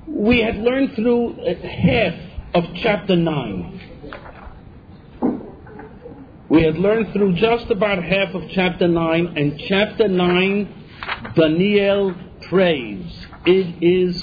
We had learned through half of chapter 9. We had learned through just about half of chapter 9, and chapter 9, Daniel prays. It is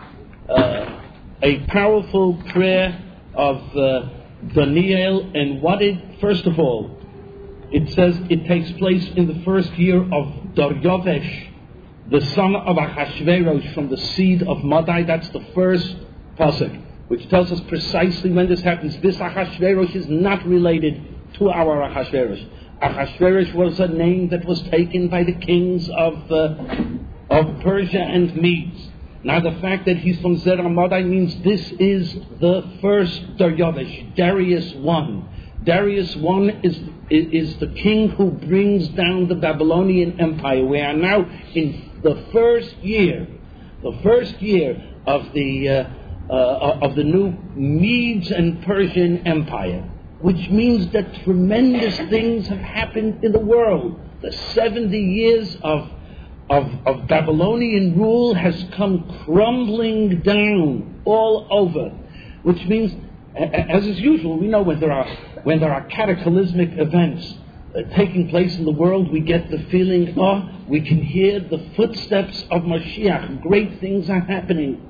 a powerful prayer of Daniel, and first of all, it says it takes place in the first year of Daryavesh, the son of Achashverosh, from the seed of Madai. That's the first pasuk, which tells us precisely when this happens. This Achashverosh is not related to our Achashverosh. Achashverosh was a name that was taken by the kings of Persia and Medes. Now the fact that he's from Zerah Madai means this is the first Daryavesh, Darius I. Darius I is the king who brings down the Babylonian Empire. We are now in the first year of the new Medes and Persian Empire, which means that tremendous things have happened in the world. The 70 years of Babylonian rule has come crumbling down all over, which means, as is usual, we know when there are cataclysmic events taking place in the world, we get the feeling, we can hear the footsteps of Mashiach. Great things are happening.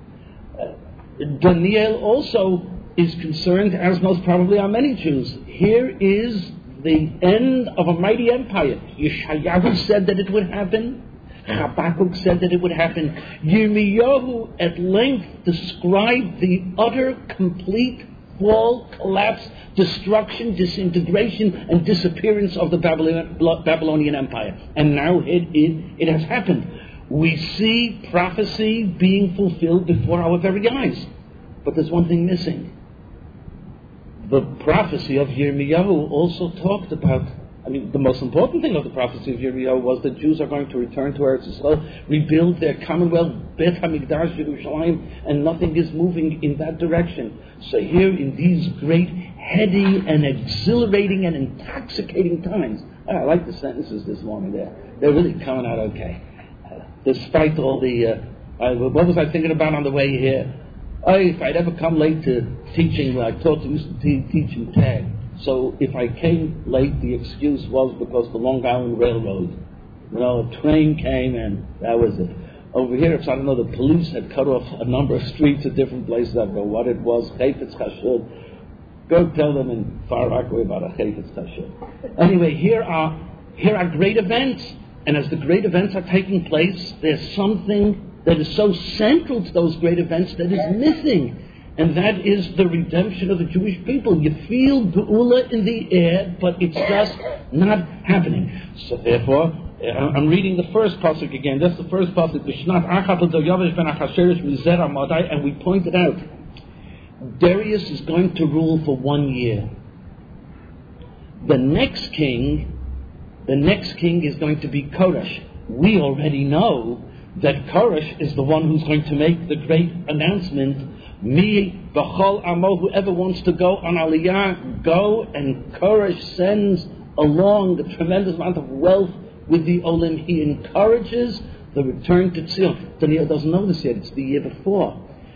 Daniel also is concerned, as most probably are many Jews. Here is the end of a mighty empire. Yeshayahu said that it would happen. Habakkuk said that it would happen. Yirmiyahu at length described the utter, complete fall, collapse, destruction, disintegration, and disappearance of the Babylonian Empire. And now it has happened. We see prophecy being fulfilled before our very eyes. But there's one thing missing. The prophecy of Yirmiyahu also talked about, the most important thing of the prophecy of Yirmiyahu was that Jews are going to return to Eretz Yisrael, rebuild their commonwealth, Bet HaMikdash, Yerushalayim, and nothing is moving in that direction. So here in these great, heady and exhilarating and intoxicating times, I like the sentences this morning there. They're really coming out okay. Despite all the, what was I thinking about on the way here? If I'd ever come late to teaching, I used to teach in TAG. So if I came late, the excuse was because the Long Island Railroad, a train came and that was it. Over here, the police had cut off a number of streets at different places. I go, what it was, Chayfetz Chashud. Go tell them in Far Rockaway about a Chayfetz Chashud. Anyway, here are great events, and as the great events are taking place, there's something that is so central to those great events that is missing. And that is the redemption of the Jewish people. You feel Geula in the air, but it's just not happening. So therefore, I'm reading the first pasuk again. That's the first pasuk. And we pointed out, Darius is going to rule for 1 year. The next king is going to be Koresh. We already know that Koresh is the one who's going to make the great announcement, Mi b'chol amo, whoever wants to go on Aliyah, go, and Koresh sends along the tremendous amount of wealth with the Olim. He encourages the return to Tzion. Daniel doesn't know this yet, it's the year before.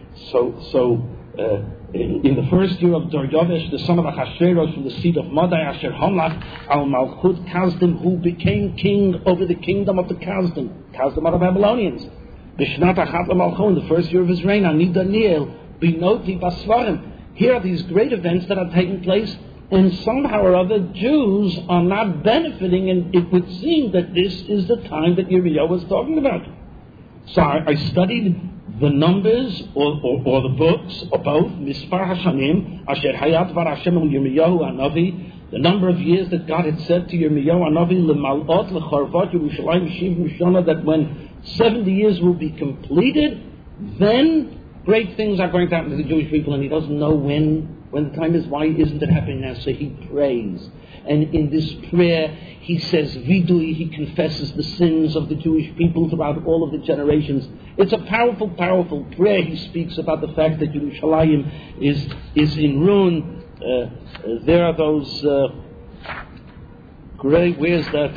In the first year of Daryavesh, the son of Achashverosh from the seed of Madai, Asher Homlach al Malchut Kazdim, who became king over the kingdom of the Kazdim are the Babylonians. Bishnat Achat Malchut, in the first year of his reign, Ani Daniel, Binoti Basvarim. Here are these great events that are taking place, and somehow or other Jews are not benefiting, and it would seem that this is the time that Yirmiyahu was talking about. So I studied the numbers or the books, or both, Mispar Hashanim, Asher Hayat Var Hashem Yirmiyahu Hanavi, the number of years that God had said to Yirmiyahu Hanavi, L'malot L'charvat Yerushalayim Shiv Mishana, that when 70 years will be completed, then great things are going to happen to the Jewish people, and he doesn't know when the time is. Why isn't it happening now? So he prays. And in this prayer, he says, Vidui, he confesses the sins of the Jewish people throughout all of the generations. It's a powerful, powerful prayer. He speaks about the fact that Yerushalayim is in ruin. There are those great, where's that?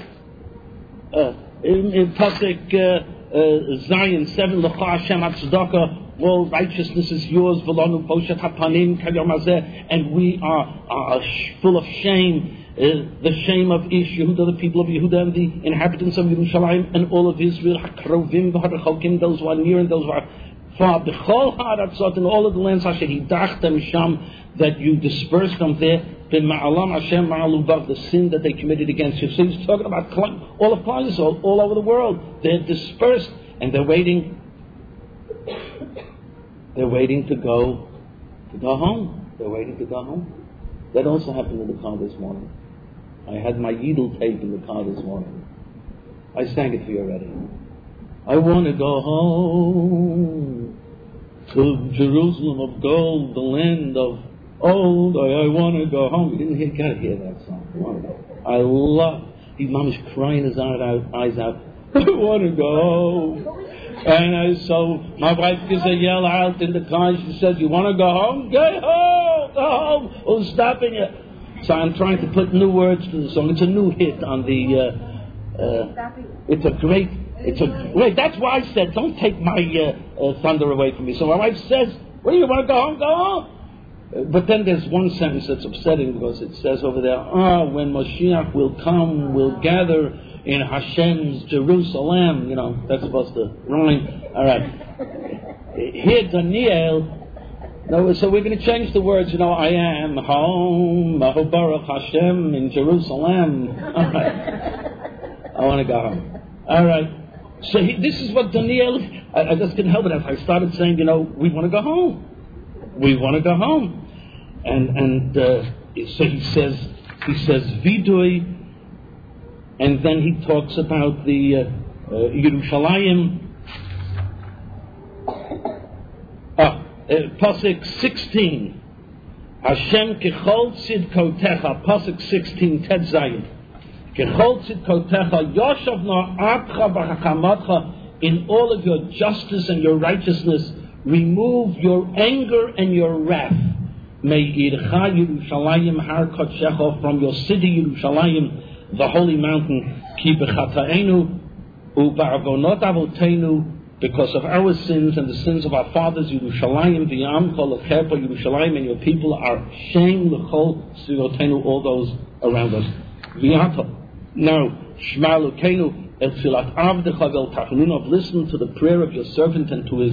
In Pasuk Zion 7, L'cha Hashem HaTzedakah, all righteousness is yours, v'lanu poshet hapanim kayom hazeh, and we are full of shame, the shame of Ish Yehuda, the people of Yehuda, and the inhabitants of Yerushalayim, and all of Israel, hakrovim v'harechokim, those who are near and those who are far, b'chol ha'aratzot, in all of the lands, asher hidachtem sham, that you dispersed them there, b'ma'alam Hashem ma'alubav, the sin that they committed against you. So he's talking about all of Klal Yisrael, all over the world. They're dispersed, and they're waiting. They're waiting to go home. They're waiting to go home. That also happened in the car this morning. I had my Yidel tape in the car this morning. I sang it for you already. I want to go home to Jerusalem of gold, the land of old. I want to go home. You didn't gotta hear that song. I love. His mom is crying his eyes out. I want to go home. And so my wife gives a yell out in the car. She says, "You want to go home? Go home! Go home! Who's stopping you?" So I'm trying to put new words to the song. It's a new hit on the. It's a great. Wait. That's why I said, don't take my thunder away from me. So my wife says, "What do you want to go home? Go home." But then there's one sentence that's upsetting because it says over there, when Moshiach will come, we'll gather in Hashem's Jerusalem. That's supposed to rhyme. All right. Here, Daniel. No, so we're going to change the words. I am home, Baruch Hashem in Jerusalem. All right. I want to go home. All right. So this is what Daniel. I just couldn't help it. As I started saying, we want to go home. We want to go home. And so he says vidui. And then he talks about the Yerushalayim. Pasuk 16. Hashem kechol tzidkotecha. Pasuk 16. Ted Zayin. Kechol tzidkotecha yoshav na'atcha b'chakamatcha. In all of your justice and your righteousness, remove your anger and your wrath. Me'ircha Yerushalayim har kodshecha, from your city Yerushalayim, the holy mountain. Ki b'chataenu u'ba'avonot avoteinu, because of our sins and the sins of our fathers, Yerushalayim v'yam kol l'chepa, Yerushalayim and your people are shame l'chol sivotenu, all those around us. V'yata. Now, Shema Elokeinu el tfilat avdecha vel tachnunov, listen to the prayer of your servant and to his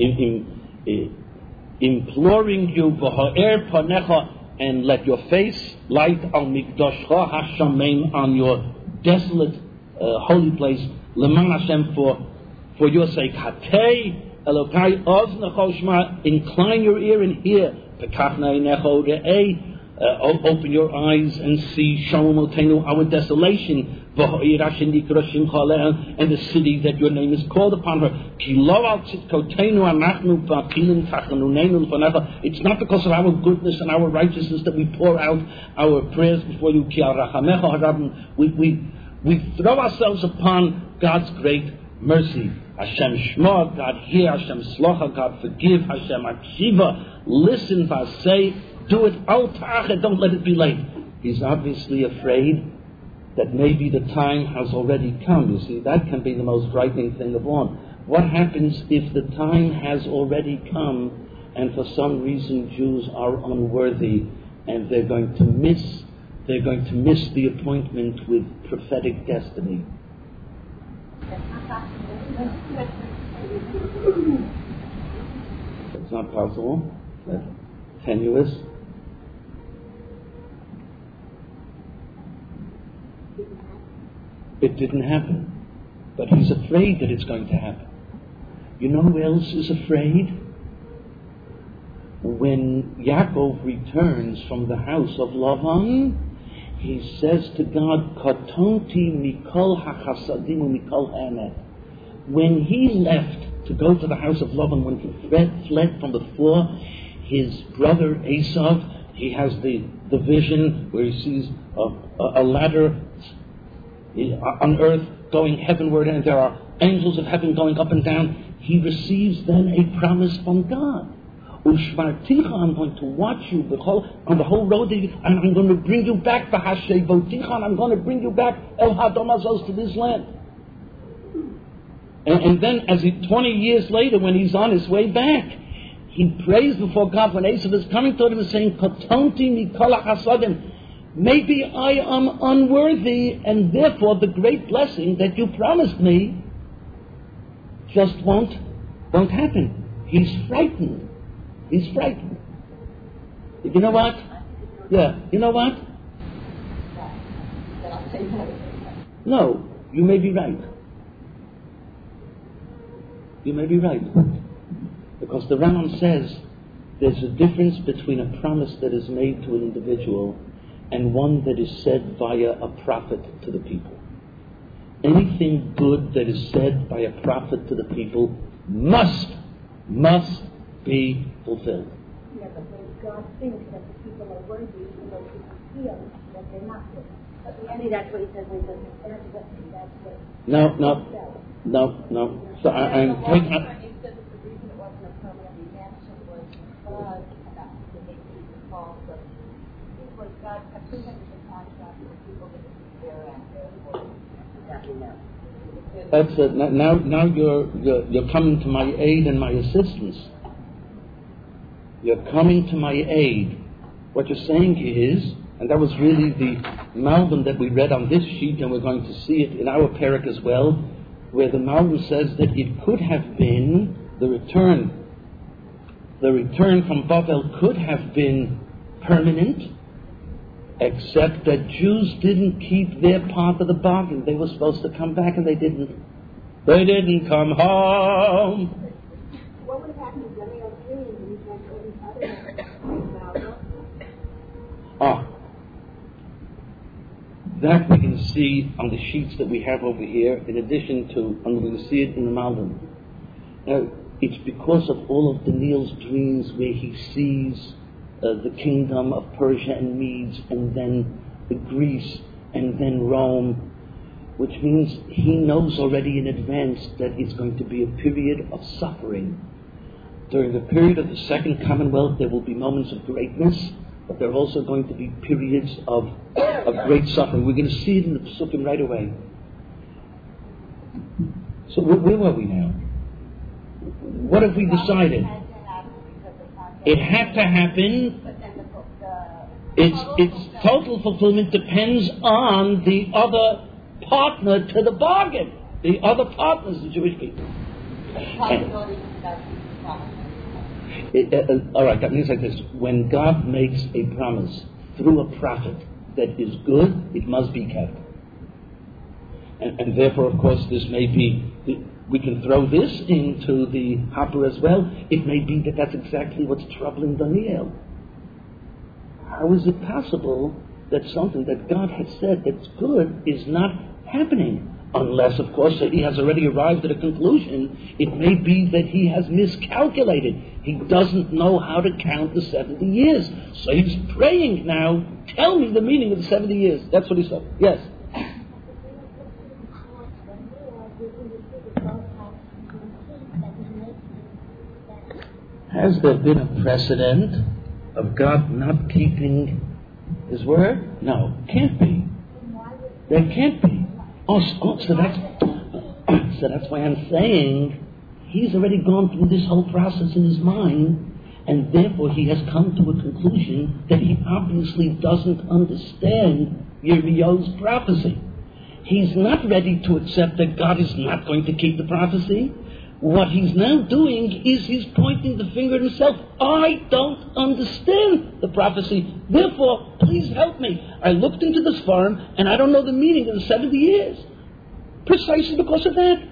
imploring you, v'ha'er panecha, and let your face light al mikdashcha hashamein, on your desolate holy place, leman Hashem, for your sake. Hatei Elokai oznecho shma, incline your ear and hear. Pekachna einecho re'ei, open your eyes and see Shalom Otenu, our desolation. And the city that your name is called upon her. It's not because of our goodness and our righteousness that we pour out our prayers before you. We throw ourselves upon God's great mercy. Hashem Shma, God hear. Hashem Slocha, God forgive. Hashem Akshiva, listen. Vasei, do it. Al Ta'acheh, don't let it be late. He's obviously afraid that maybe the time has already come. You see, that can be the most frightening thing of all. What happens if the time has already come and for some reason Jews are unworthy and they're going to miss the appointment with prophetic destiny? It's not possible. That's tenuous. It didn't happen. But he's afraid that it's going to happen. You know who else is afraid? When Yaakov returns from the house of Lavan, he says to God, Katonti mikol hachasadim mikol haemet. When he left to go to the house of Lavan, when he fled from before his brother Esav, he has the vision where he sees a ladder on earth going heavenward, and there are angels of heaven going up and down. He receives then a promise from God. Ushmarticha, I'm going to watch you on the whole road, and I'm going to bring you back. V'hashevoticha, and I'm going to bring you back El Hadomazos, to this land. And then, 20 years later, when he's on his way back, he prays before God when Esav is coming to him and saying, Kotonti mikol hasadim. Maybe I am unworthy, and therefore the great blessing that you promised me just won't happen. He's frightened. He's frightened. You know what? Yeah, you know what? No, you may be right. You may be right. Because the Rambam says there's a difference between a promise that is made to an individual and one that is said via a prophet to the people. Anything good that is said by a prophet to the people must be fulfilled. Yeah, but when God thinks that the people are worthy, even though people feel that they're not worthy. But maybe that's what he says when he doesn't answer that. No. So I'm taking... He said that the reason it wasn't a permanent reaction was because about the people called, but because God kept putting into the contract with people that That's it. Now you're coming to my aid and my assistance. You're coming to my aid. What you're saying is, and that was really the Malbim that we read on this sheet, and we're going to see it in our parak as well, where the Malbim says that it could have been the return from Babel could have been permanent, except that Jews didn't keep their part of the bargain. They were supposed to come back and they didn't. They didn't come home. What would have happened to Daniel 3 and these other that we can see on the sheets that we have over here, in addition to, and we're going to see it in the Malbim. Now, it's because of all of Daniel's dreams where he sees the kingdom of Persia and Medes, and then Greece, and then Rome, which means he knows already in advance that it's going to be a period of suffering. During the period of the Second Commonwealth, there will be moments of greatness, but there are also going to be periods of great suffering. We're going to see it in the Pesukim right away. So where were we now? What have we decided? It had to happen. Its total fulfillment depends on the other partner to the bargain. The other partners, the Jewish people. All right, that means like this. When God makes a promise through a prophet that is good, it must be kept. And therefore, of course, this may be... We can throw this into the hopper as well. It may be that that's exactly what's troubling Daniel. How is it possible that something that God has said that's good is not happening? Unless, of course, that he has already arrived at a conclusion. It may be that he has miscalculated. He doesn't know how to count the 70 years. So he's praying now, tell me the meaning of the 70 years. That's what he said. Yes? Has there been a precedent of God not keeping his word? No, can't be. There can't be. So that's why I'm saying he's already gone through this whole process in his mind, and therefore he has come to a conclusion that he obviously doesn't understand Yirmiyahu's prophecy. He's not ready to accept that God is not going to keep the prophecy. What he's now doing is he's pointing the finger at himself. I don't understand the prophecy. Therefore, please help me. I looked into this farm and I don't know the meaning of the 70 years. Precisely because of that.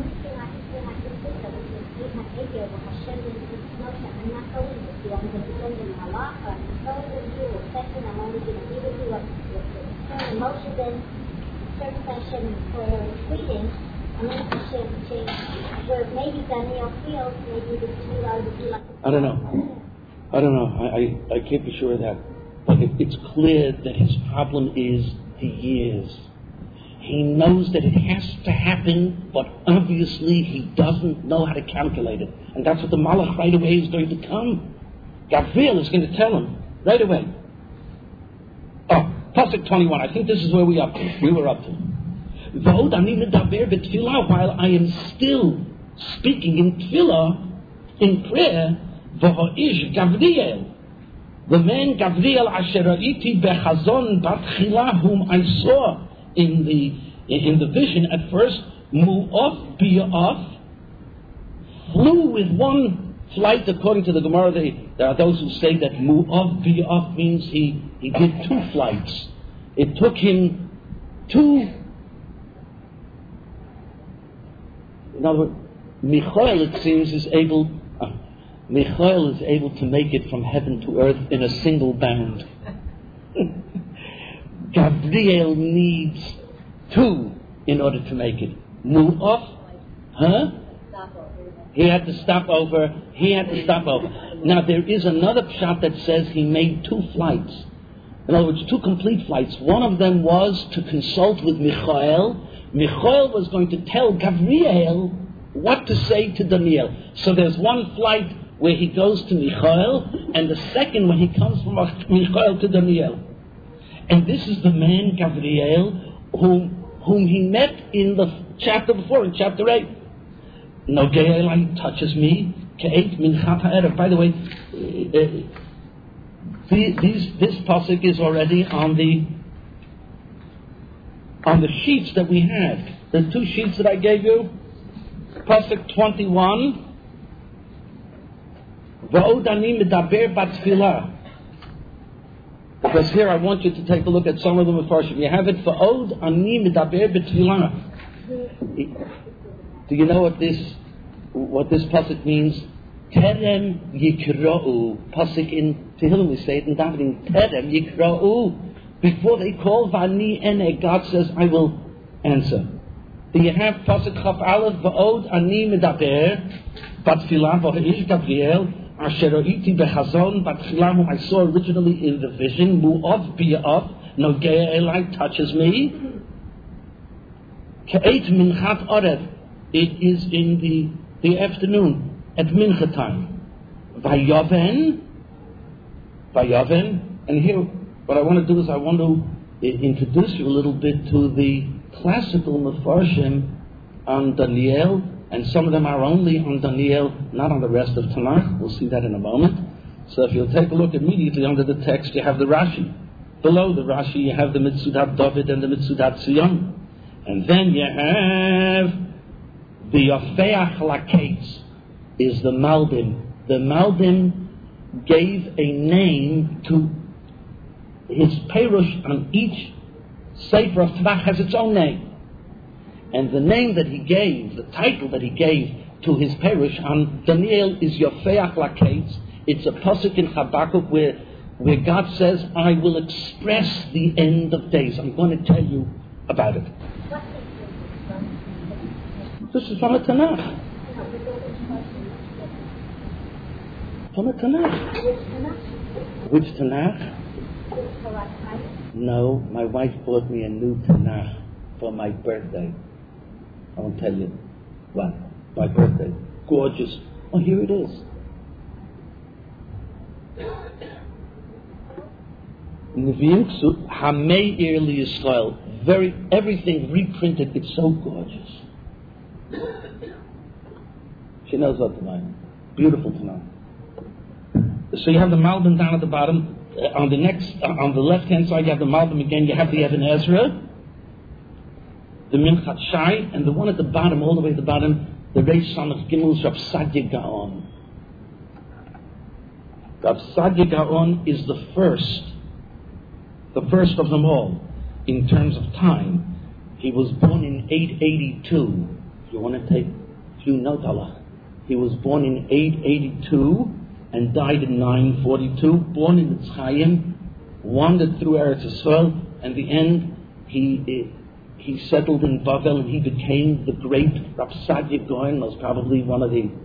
I don't know. I can't be sure of that. But it's clear that his problem is the years. He knows that it has to happen, but obviously he doesn't know how to calculate it. And that's what the Malach right away is going to come. Gabriel is going to tell him right away. Oh, Pasuk 21. I think this is where we were up to. V'od ani medaber b'tfilah, while I am still speaking in tefillah, in prayer, v'ho'ish Gavriel, the man Gavriel asher ra'iti bechazon batchila, whom I saw in the vision at first, mu'of biya'af, flew with one flight. According to the Gemara, there are those who say that mu'of biya'af means he did 2 flights. It took him 2. In other words, Michael, it seems, is able to make it from heaven to earth in a single bound. Gabriel needs 2 in order to make it. Mu'of, He had to stop over. Now there is another pshat that says he made 2 flights. In other words, 2 complete flights. One of them was to consult with Michael. Michael was going to tell Gabriel what to say to Daniel. So there's one flight where he goes to Michael, and the second when he comes from Michael to Daniel. And this is the man, Gabriel, whom he met in the chapter before, in chapter 8. Nogei touches me, K'eit minchat ha'erev. By the way, this pasuk is already on the sheets that we have. The 2 sheets that I gave you. Pasuk 21. V'od ani medaber batfilah. Because here I want you to take a look at some of the Mefarshim. You have it, V'od ani medaber batfilah. Do you know what this pasuk means? Terem yikra'u. Pasuk in Tehillim, we say it in davening. Terem yikra'u. Before they call Vani Ene, God says, I will answer. Do you have pasuk Chaf Aleph? V'od ani medaber batfilah v'ho'ish Gabriel asher ra'iti bechazon batfilah, whom I saw originally in the vision. Mu'of biya'af, nogei elai, touches me. K'eit minchat arev. It is in the afternoon, at mincha time. Vayoven, and here, what I want to do is I want to introduce you a little bit to the classical Mefarshim on Daniel, and some of them are only on Daniel, not on the rest of Tanakh. We'll see that in a moment. So if you'll take a look immediately under the text, you have the Rashi. Below the Rashi, you have the Mitzudat David and the Mitzudat Sion. And then you have the Yofeach Laketz is the Malbim. The Malbim gave a name to his Perush on each Sefer of Tanakh has its own name. And the name that he gave, the title that he gave to his Perush on Daniel is Yofeach Laketz. It's a pasuk in Habakkuk where God says, I will express the end of days. I'm going to tell you about it. This is from a Tanakh. From a Tanakh. Which Tanakh? No, my wife bought me a new Tanakh for my birthday. I won't tell you what. My birthday. Gorgeous. Oh, here it is. Nevi'im Ksut Hameir Liyisrael. Everything reprinted. It's so gorgeous. She knows what to mind. Beautiful to know. So you have the Malbim down at the bottom. On the left-hand side, you have the Malbim again. You have the Even Ezra, the Minchat Shai, and the one at the bottom, all the way at the bottom, the Reish Samach Gimel Rav Sadia Gaon. Rav Sadia Gaon is the first of them all in terms of time. He was born in 882. You want to take a few notes, Allah? He was born in 882 and died in 942. Born in Mitzrayim, wandered through Eretz Yisrael, and the end he settled in Bavel, and he became the great Rav Sadia Gaon. Was probably one of the.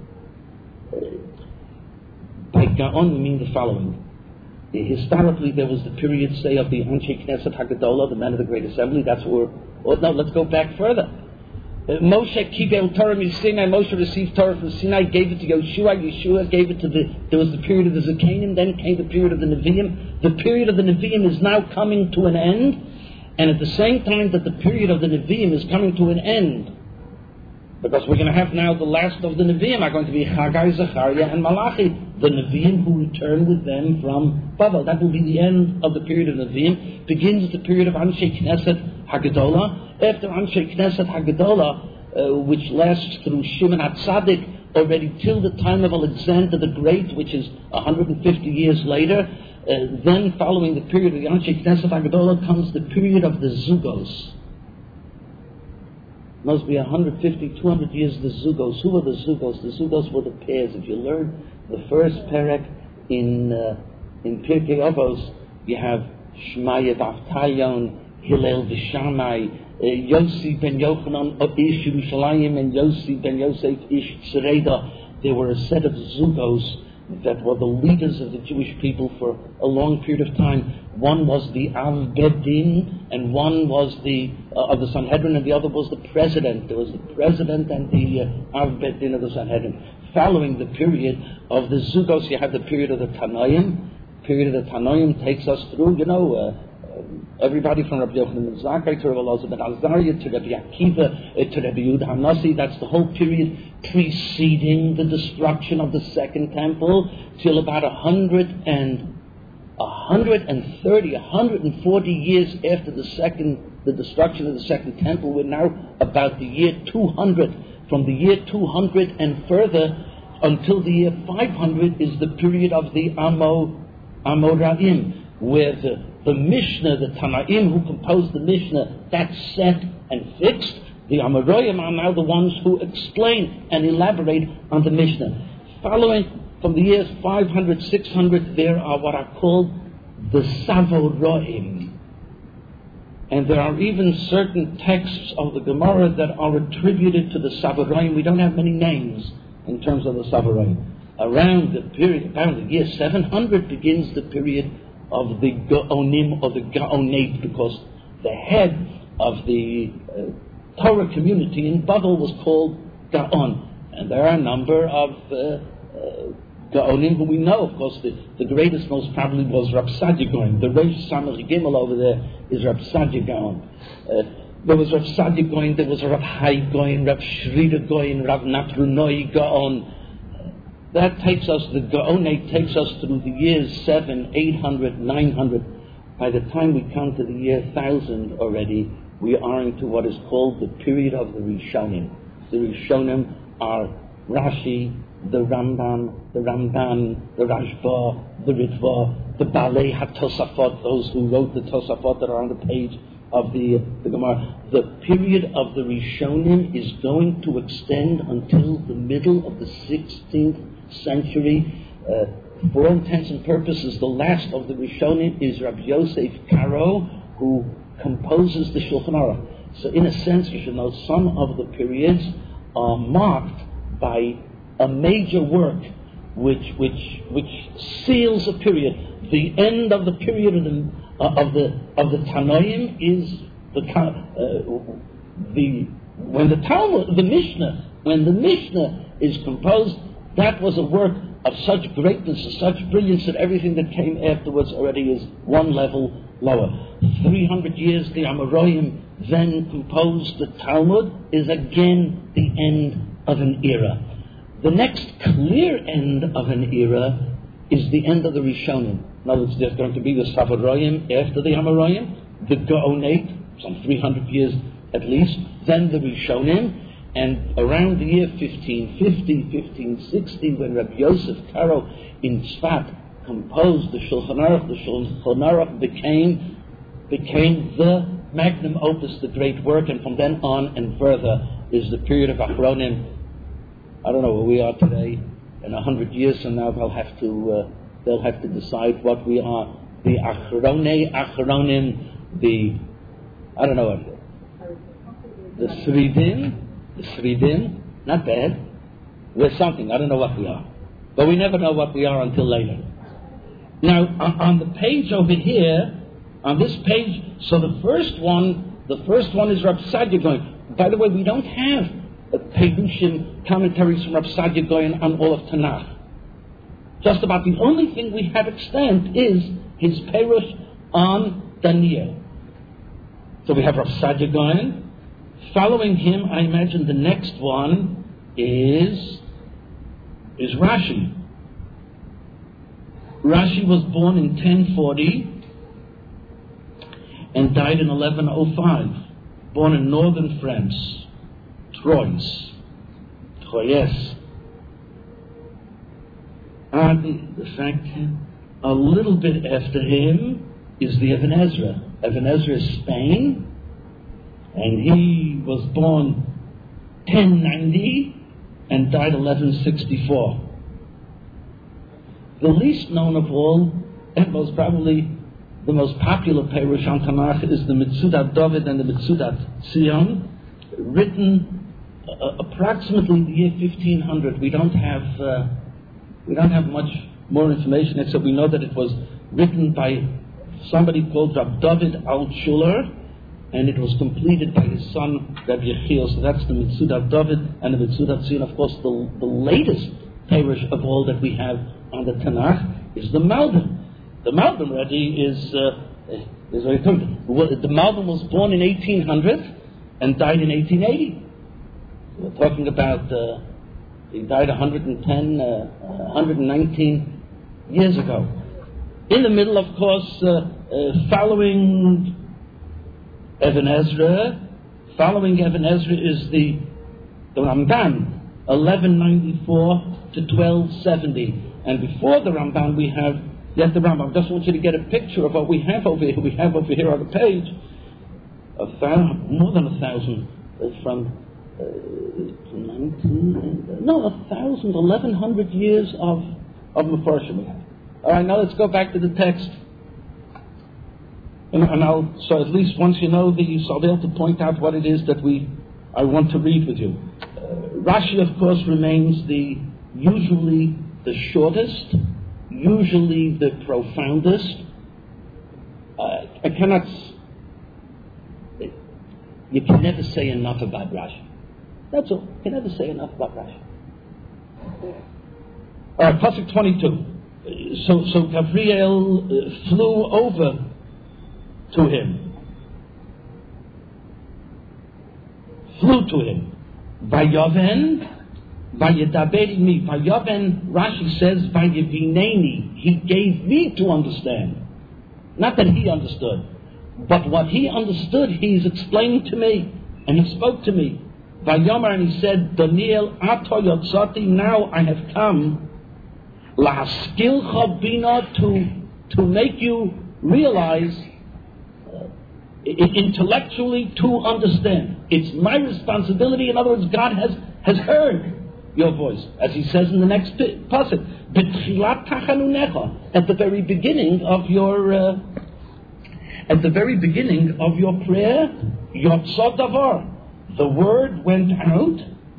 By Gaon we mean the following. Historically, there was the period, say, of the Anshe Knesset Hagadolah, the men of the Great Assembly. That's where. Oh, no, let's go back further. Moshe Kibel Torah Sinai. Moshe received Torah from Sinai, gave it to Yeshua. Yeshua gave it to there was the period of the Zakanim, then came the period of the Nevi'im. The period of the Nevi'im is now coming to an end, And at the same time that the period of the Nevi'im is coming to an end, because we're going to have now the last of the Nevi'im are going to be Haggai, Zechariah, and Malachi, the Nevi'im who return with them from Babel. That will be the end of the period of Nevi'im. Begins the period of Anshe Knesset Haggadolah. After Anshe Knesset Haggadolah, which lasts through Shimon HaTzadik, already till the time of Alexander the Great, which is 150 years later, then following the period of the Anshe Knesset Haggadolah comes the period of the Zugos. Must be 150, 200 years the Zugos. Who were the Zugos? The Zugos were the pairs. If you learn the first perek in Pirkei Avos, you have Shmaya Vavtayon, Hillel Vishamai, Yossi ben Yochanan Ish Yerushalayim, and Yossi ben Yosef Ish Tzereda. They were a set of Zugos that were the leaders of the Jewish people for a long period of time. One was the Av Bedin, and one was the of the Sanhedrin, and the other was the president. There was the president and the Av Bedin of the Sanhedrin. Following the period of the Zugos, you have the period of the Tanoim. The period of the Tanoim takes us through, everybody from Rabbi Yochanan ben Zakkai to Rabbi Elazar ben Azariah to Rabbi Akiva to Rabbi Yehuda HaNasi. That's the whole period preceding the destruction of the Second Temple till about 140 years after the destruction of the Second Temple. We're now about the year 200. From the year 200 and further until the year 500 is the period of the Amoraim, where the Mishnah, the Tanaim who composed the Mishnah, that's set and fixed. The Amoraim are now the ones who explain and elaborate on the Mishnah. Following from the years 500, 600, there are what are called the Savoroim. And there are even certain texts of the Gemara that are attributed to the Savoroim. We don't have many names in terms of the Savoroim. Around the year 700 begins the period of the Gaonim or the Gaonate, because the head of the Torah community in Babel was called Gaon. And there are a number of Gaonim who we know. Of course, the greatest most probably was Rab Sadia Gaon. The Reish Samach Gimel over there is Rab Sadia Gaon. There was Rab Sadia Gaon, there was Rab Hai Gaon, Rab Shrida Gaon, Rab Natrunoi Gaon. That takes us, the Gaonate takes us through the years 700, 800, 900. By the time we come to the year 1000 already, we are into what is called the period of the Rishonim. The Rishonim are Rashi, the Rambam, the Rashba, the Ritva, the Balei HaTosafot, those who wrote the Tosafot that are on the page of the Gemara. The period of the Rishonim is going to extend until the middle of the 16th century. For all intents and purposes, the last of the Rishonim is Rabbi Yosef Karo, who composes the Shulchan Aruch. So in a sense, you should know some of the periods are marked by a major work which seals a period. The end of the period of the Tanoim is when the Mishnah is composed. That was a work of such greatness, of such brilliance, that everything that came afterwards already is one level lower. 300 years the Amoraim then composed the Talmud is again the end of an era. The next clear end of an era is the end of the Rishonim. In other words, there's going to be the Savoroim after the Amoraim, the Gaonate, some 300 years at least, then the Rishonim, and around the year 1550, 1560, when Rabbi Yosef Karo in Tzfat composed the Shulchan Aruch, the Shulchan Aruch became the magnum opus, the great work, and from then on and further is the period of Achronim. I don't know where we are today. In 100 years from now, they'll have to decide what we are. The Achronim, the Sridin, not bad. We're something. I don't know what we are, but we never know what we are until later. Now, on the page over here, on this page, so the first one is Rab Sadia Gaon. By the way, we don't have Perushim commentaries from Rab Sadia Gaon on all of Tanakh. Just about the only thing we have extant is his Perush on Daniel. So we have Rav Sadia Gaon. Following him, I imagine the next one is Rashi. Rashi was born in 1040 and died in 1105. Born in northern France, Troyes. And the fact, a little bit after him is the Ibn Ezra. Ibn Ezra is Spain, and he was born 1090 and died 1164. The least known of all, and most probably the most popular Perush on Tanakh, is the Metzudat David and the Metzudat Zion, written approximately in the year 1500. We don't have much more information except we know that it was written by somebody called Rab David Altshuler, and it was completed by his son Rabbi Yechiel. So that's the Metzudat David and the Metzudat Zion. Of course, the latest Perush of all that we have on the Tanakh is the Malbim. The Malbim already is very good. The Malbim was born in 1800 and died in 1880. We're talking about, he died 119 years ago. In the middle, of course, following Ibn Ezra is the Ramban, 1194 to 1270. And before the Ramban, we have yet the Rambam. I just want you to get a picture of what we have over here. We have over here on the page more than 1,000 from 1,100 years of Mefarshim we have. All right, now let's go back to the text. So at least once you know these, I'll be able to point out what it is that I want to read with you. Rashi, of course, remains usually the shortest, usually the profoundest. You can never say enough about Rashi. That's all. You can never say enough about Rashi. All right, Pasuk 22. So Gabriel flew over to him. Vayoven, Vayedaber mi. Vayoven, Rashi says, Vayevineni. He gave me to understand. Not that he understood, but what he understood, he's explaining to me, and he spoke to me. Vayomer, and he said, Daniel, ato yotzati, now I have come, lahaskilcha bina, to make you realize, intellectually to understand. It's my responsibility. In other words, God has heard your voice, as he says in the next pasuk. B'tchilat tachanunecha, at the very beginning of your prayer, yotzot davar, the word went out.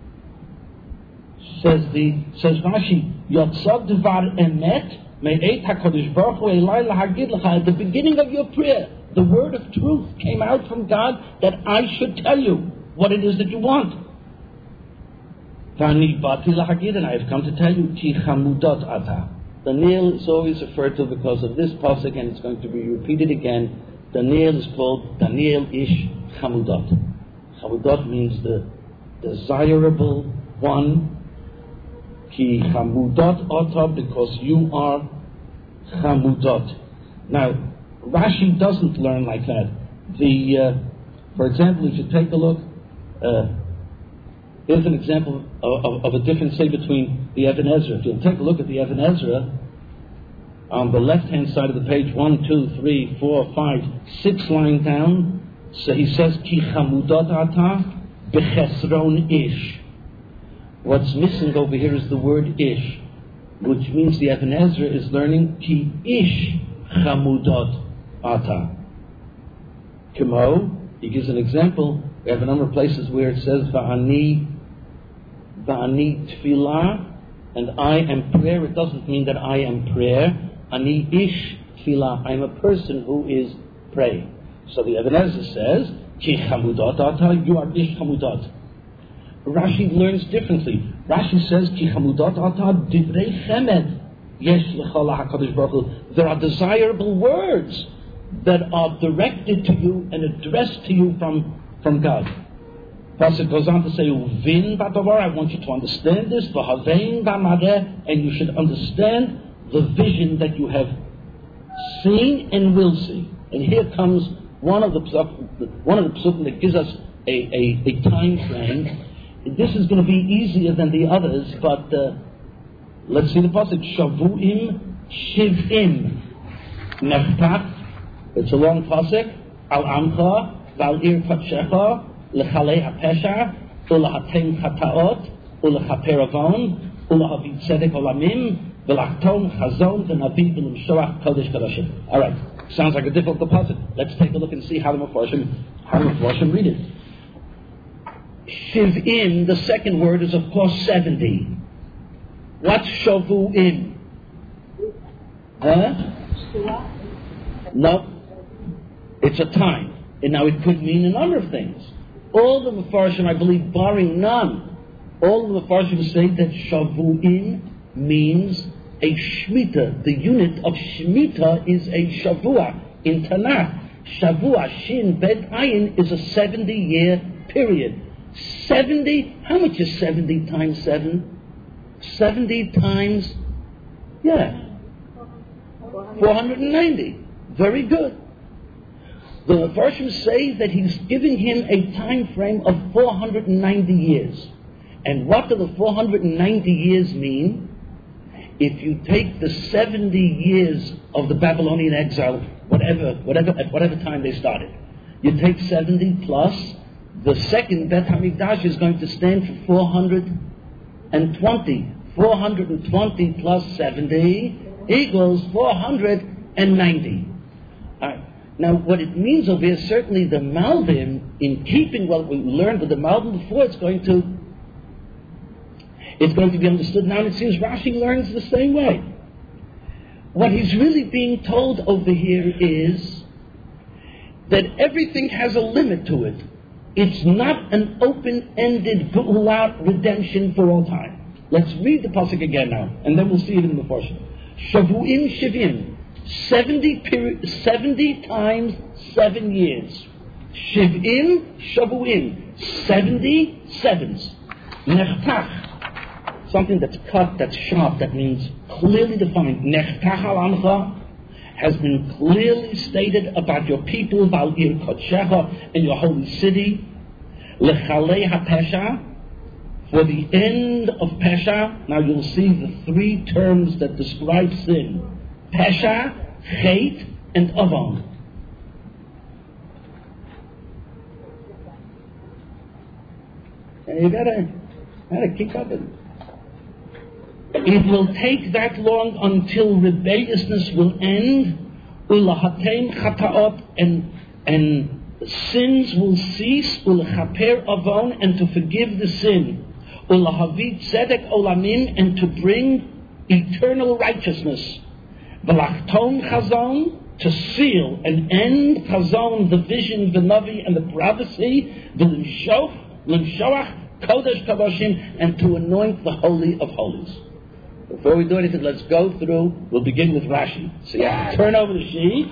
Says Rashi, yotzot davar emet me'et hakadosh baruch hu elai lahagid lecha. At the beginning of your prayer, the word of truth came out from God that I should tell you what it is that you want. Vani bati lahagid, and I have come to tell you, ki chamudot ata. Daniel is always referred to because of this pasuk, and it's going to be repeated again. Daniel is called Daniel ish chamudot. Chamudot means the desirable one. Ki chamudot ata, because you are chamudot. Now, Rashi doesn't learn like that. For example, if you take a look, here's an example of a difference, say, between the Ibn Ezra. If you'll take a look at the Ibn Ezra, on the left-hand side of the page, 1, 2, 3, 4, 5, 6 line down, so he says, Ki chamudot ata b'chesron ish. What's missing over here is the word ish, which means the Ibn Ezra is learning Ki ish chamudot ata. Kimo, he gives an example. We have a number of places where it says Va'ani tefillah, and I am prayer. It doesn't mean that I am prayer. Ani ish tefillah. I am a person who is praying. So the Ibn Ezra says, Ki chamudot ata, you are ish chamudot. Rashi learns differently. Rashi says, Ki chamudot ata divrei chemed. Yes, there are desirable words that are directed to you and addressed to you from God. Pasuk goes on to say, Uvin badavar, I want you to understand this, v'havein b'mareh, and you should understand the vision that you have seen and will see. And here comes one of the psukim that gives us a time frame. This is going to be easier than the others, but let's see the pasuk. Shavuim shivim nechtach. It's a long pasuk. Al amcha v'al ir katshecha lechalei hapesha ulahatem chataot ulachaper avon ulahavit tzedek olamim v'lachtom chazon v'navi v'limshoach kodesh kodashim. All right, sounds like a difficult pasuk. Let's take a look and see how the Mefarshim read it. Shiv'im, the second word, is of course 70. What's shavu'im? No, it's a time. And now it could mean a number of things. All the Mefarshim, I believe, barring none, all the Mefarshim say that shavu'im means a shmita. The unit of shmita is a shavua. In Tanakh, shavua, shin, bet, ayin, is a 70-year period. 70, how much is 70 times 7? 70 times, 490. Very good. The Mefarshim say that he's giving him a time frame of 490 years. And what do the 490 years mean? If you take the 70 years of the Babylonian exile, at whatever time they started, you take 70 plus, the second Bet HaMikdash is going to stand for 420. 420 plus 70 equals 490. Now, what it means over here, certainly the Malbim, in keeping what we learned with the Malbim before, it's going to be understood now, and it seems Rashi learns the same way. What he's really being told over here is that everything has a limit to it. It's not an open-ended Geulah redemption for all time. Let's read the pasuk again now, and then we'll see it in the Mefarshim. Shavuim shivim, 70 times 7 years. Shivim shavuim, 70 sevens. Nechtach, something that's cut, that's sharp, that means clearly defined. Nechtach al amcha has been clearly stated about your people, Val Ir Kodshecha, and your holy city. Lechalei HaPesha, for the end of Pesha. Now you'll see the three terms that describe sin: Pesha, Chet, and Avon. And you gotta keep up with it. It will take that long until rebelliousness will end, ulahatem chataot, and sins will cease, ulachaper avon, and to forgive the sin, ulahavit tzedek olamim, and to bring eternal righteousness, v'lachtom chazon, to seal and end chazon, the vision, the navi, and the prophecy, v'limshoach kodesh kadoshim, and to anoint the holy of holies. Before we do anything, let's go through. We'll begin with Rashi. So you have to turn over the sheet.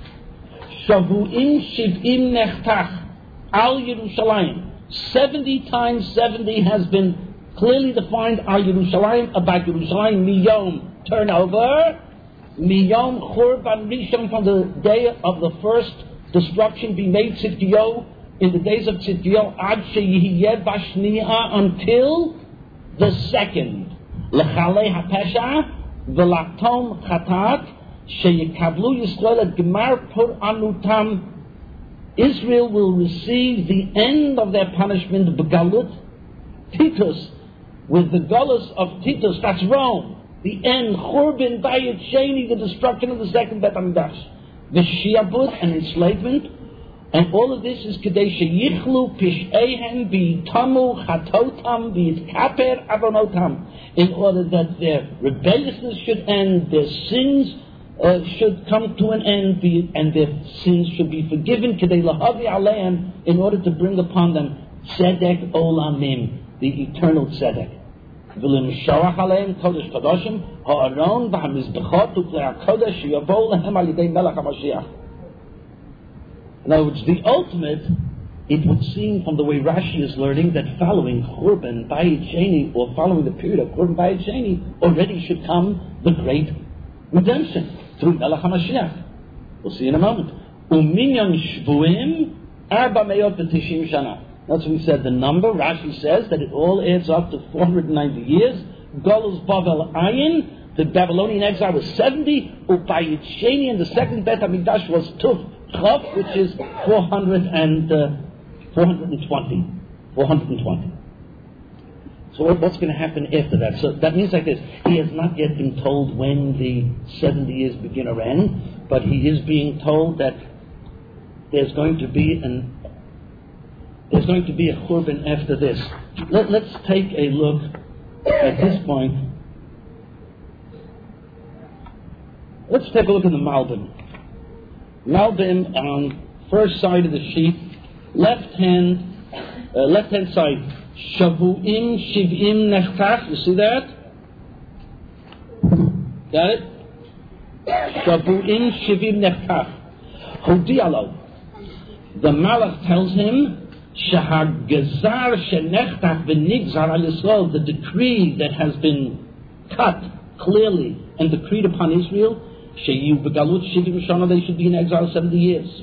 Shavuim shivim nechtach al Yerushalayim. 70 times 70 has been clearly defined al Yerushalayim, about Yerushalayim. Miyom, turn over. Miyom churban rishon, from the day of the first destruction, be made tzidkiyo, in the days of tzidkiyo, ad sheyihiyeh bashniya, until the second. Lechalei hapesha v'lachtom chatat sheyikablu Yisrael et gemar pur anutam. Israel will receive the end of their punishment, begalut Titus, with the galus of Titus. That's Rome. The end, churban bayit sheni, the destruction of the second Bet HaMikdash, the shiabut and enslavement. And all of this is Kadesh Yichlu Pish'ehem B'Tamu Chatotam B'Itkaper Avonotam, in order that their rebelliousness should end, their sins should come to an end, and their sins should be forgiven. Kadei Lahavi Aleim, in order to bring upon them Tzedek Olamim, the eternal Tzedek. V'lim Shoach Aleim Kodesh Kadoshim Ha'aron V'Hamizbechot U'Klei HaKodesh Yavo Lehem Al Yidei Melech HaMashiach. In other words, the ultimate, it would seem from the way Rashi is learning, that following Churban Bayit Sheni, or following the period of Churban Bayit Sheni, already should come the great redemption through Melech HaMashiach. We'll see in a moment. Uminyan Shvuim Arba Meot V'Tishim Shana. That's what we said. The number, Rashi says, that it all adds up to 490 years. Golus Bavel Ayin, the Babylonian exile was 70. Bayit Sheni, and the second Bet HaMikdash was Tuf Chav, which is 420. So what's going to happen after that? So that means like this. He has not yet been told when the 70 years begin or end, but he is being told that there's going to be a Churban after this. Let's take a look at this point. Let's take a look at the Malbim. Malbim on first side of the sheet, left hand side. Shavuim Shivim Nechtach. You see that? Got it? Shavuim Shivim Nechtach. Hodialo. The Malach tells him, Shahagazar Shenechtach V'Nigzar Al Yisrael, the decree that has been cut clearly and decreed upon Israel, Sheyu B'Galut Shivim Shana, they should be in exile 70 years.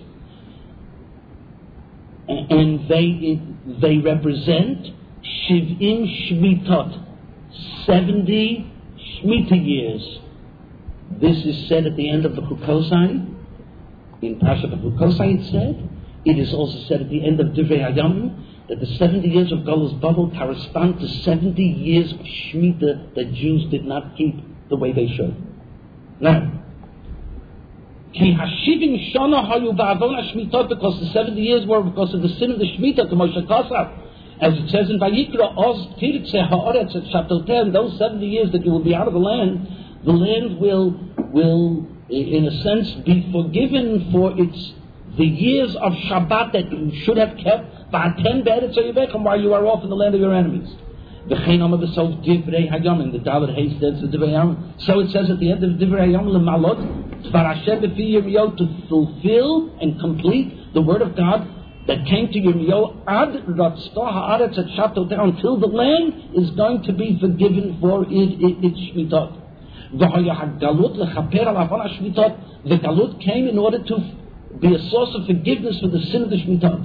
And they represent Shivim Shmitot, 70 Shemitah years. This is said at the end of the Chukosai. In Parashat Chukosai it said. It is also said at the end of Divrei Hayamim that the 70 years of Golus Bavel correspond to 70 years of Shemitah that Jews did not keep the way they should. Now, Ki Hashivim Shana Hayu Ba'avon HaShmitot, because the 70 years were because of the sin of the Shemitah, to Moshe Kosar. As it says in Vayikra, Oz Tirtze Ha'oretz at Shatotem, those 70 years that you will be out of the land will, in a sense, be forgiven for the years of Shabbat that you should have kept while you are off in the land of your enemies. The Dalet Hay says the Divrei Hayamim. So it says at the end of Divrei Hayamim, L'malot Dvar Hashem b'fi Yirmiyahu, to fulfill and complete the word of God that came to Yirmiyahu ad ratzta haaretz et shatot, until the land is going to be forgiven for its shmitot. The galut came in order to be a source of forgiveness for the sin of the shmitot.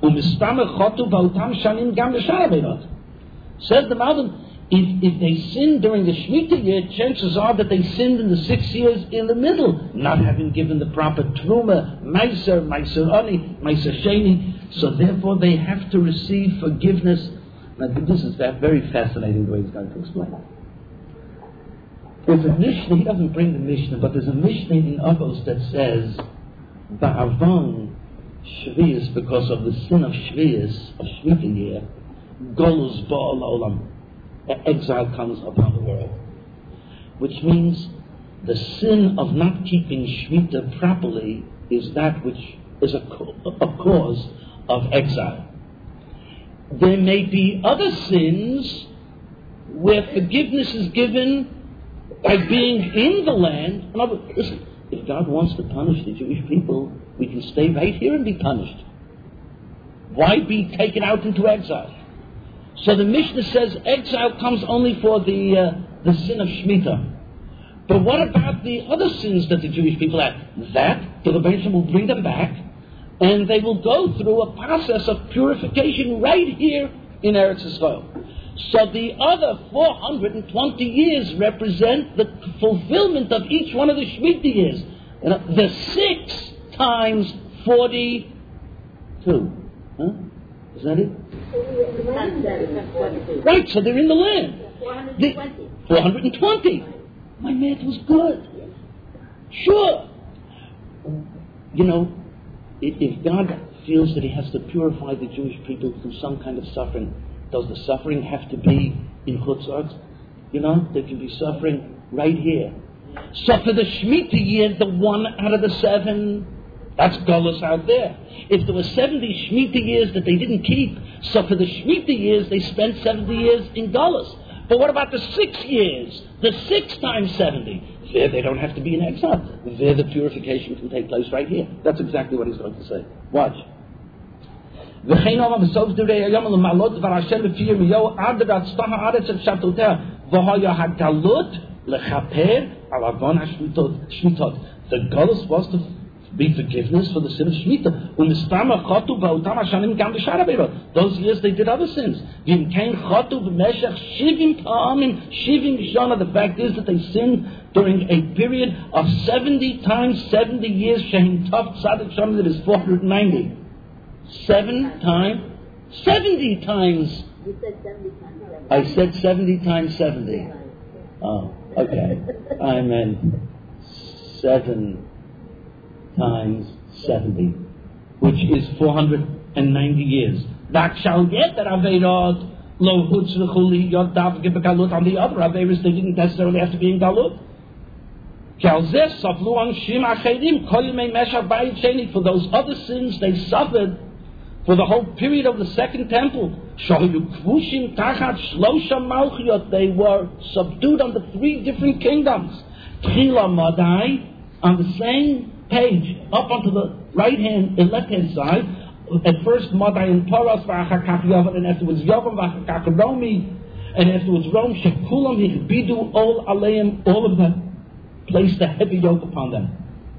Says the Malbim, if they sinned during the Shemitah year, chances are that they sinned in the 6 years in the middle, not having given the proper Truma, Meiser Ani, Meiser Sheni, so therefore they have to receive forgiveness. Now this is very fascinating the way he's going to explain it. There's a Mishnah, he doesn't bring the Mishnah, but there's a Mishnah in Avos that says, Ba'avon Shvius, because of the sin of Shvius, of Shemitah year, Golus Ba'al Olam, exile comes upon the world. Which means the sin of not keeping Shemitah properly is that which is a cause of exile. There may be other sins where forgiveness is given by being in the land. Listen, if God wants to punish the Jewish people, we can stay right here and be punished. Why be taken out into exile? So the Mishnah says exile comes only for the sin of Shemitah. But what about the other sins that the Jewish people have? That the Rebbeinu will bring them back, and they will go through a process of purification right here in Eretz Yisrael. So the other 420 years represent the fulfillment of each one of the Shemitah years. The 6 times 42. Huh? Is that it? Right, so they're in the land. 420. My math was good. Sure. If God feels that he has to purify the Jewish people through some kind of suffering, does the suffering have to be in Chutzot? There can be suffering right here. So for the Shemitah year, the 1 out of the 7, that's Golus out there. If there were 70 Shemitah years that they didn't keep, so for the Shemitah years, they spent 70 years in Golus. But what about the 6 years? The 6 times 70? There they don't have to be in exile. There the purification can take place right here. That's exactly what he's going to say. Watch. The Golus was to be forgiveness for the sin of Shemitah. Those years they did other sins. The fact is that they sinned during a period of 70 times 70 years. That is 490. 7 times 70 times. You said 70 times 70. I said 70 times 70. Oh, okay. I meant 7 times 70, which is 490 years. That shall get that Aveirot lo hutzruchuli yodav gibekalut. On the other Aveiros, they didn't necessarily have to be in Galut. For those other sins, they suffered for the whole period of the Second Temple. They were subdued under 3 different kingdoms. Tchila Madai, on the same page, up onto the right-hand and left-hand side. At first, Madai and Taras, and afterwards Yavam, Romi, and afterwards Rome, Shekulam, Hichbidu, all of them placed a heavy yoke upon them.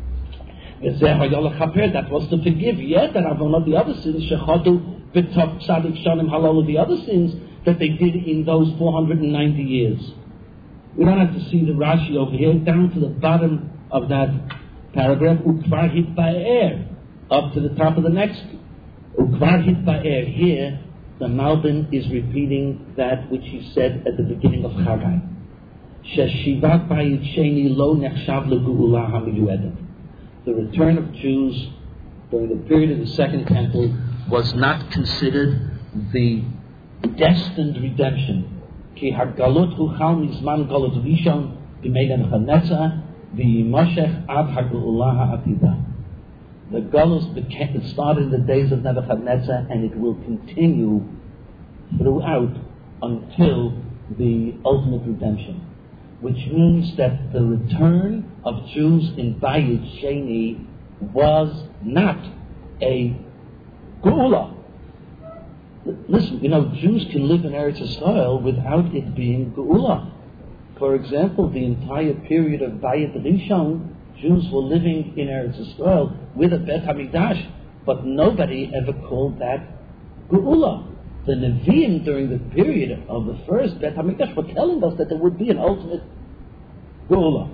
That was to forgive yet, and Avon the other sins, Shechadu, B'Tov, Tzadik, Shanim, Halal, the other sins that they did in those 490 years. We don't have to see the Rashi over here, down to the bottom of that paragraph, Ukvar hit by air, up to the top of the next. Ukvar hit by air. Here, the Malbim is repeating that which he said at the beginning of Chagai. Sheshivat Bayit Sheni lo nechshav legu'ulah hamiyuedet. The return of Jews during the period of the Second Temple was not considered the destined redemption. Ki hagalut uchal mizman galut rishon b'mei Nebuchadnezzar v'yimoshech ad hageulah ha'atidah. The galus started in the days of Nebuchadnezzar, and it will continue throughout until the ultimate redemption. Which means that the return of Jews in Bayit Sheni was not a Geula. Listen, Jews can live in Eretz Yisrael without it being Geula. For example, the entire period of Bayit Rishon, Jews were living in Eretz Yisrael with a Bet HaMikdash, but nobody ever called that Geula. The Nevi'im during the period of the first Bet HaMikdash were telling us that there would be an ultimate Geula.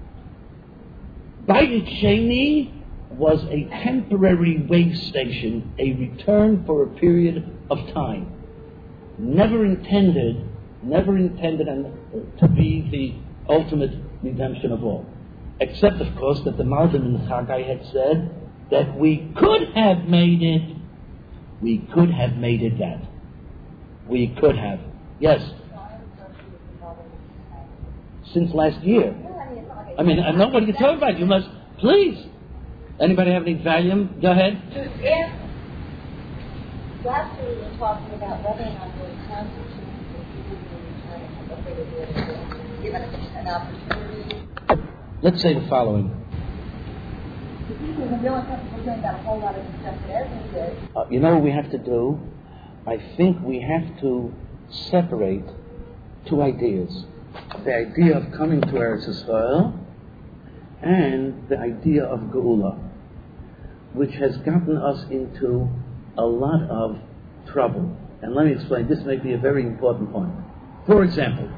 Bayit Sheni was a temporary way station, a return for a period of time. Never intended to be the ultimate redemption of all. Except, of course, that the Malbim in Chagai had said that we could have made it. We could have made it that. We could have. Yes. Since last year. I mean, I know what you're talking about. You must, please. Anybody have any Valium? Go ahead. If last year we were talking about whether or not there was constitution for people to return, given an opportunity. Let's say the following. You know what we have to do? I think we have to separate 2 ideas. The idea of coming to Eretz Yisrael and the idea of Geula, which has gotten us into a lot of trouble. And let me explain. This may be a very important point. For example,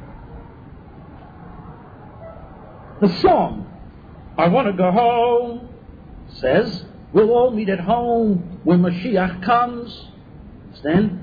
the song, I Want to Go Home, says, we'll all meet at home when Mashiach comes. Understand?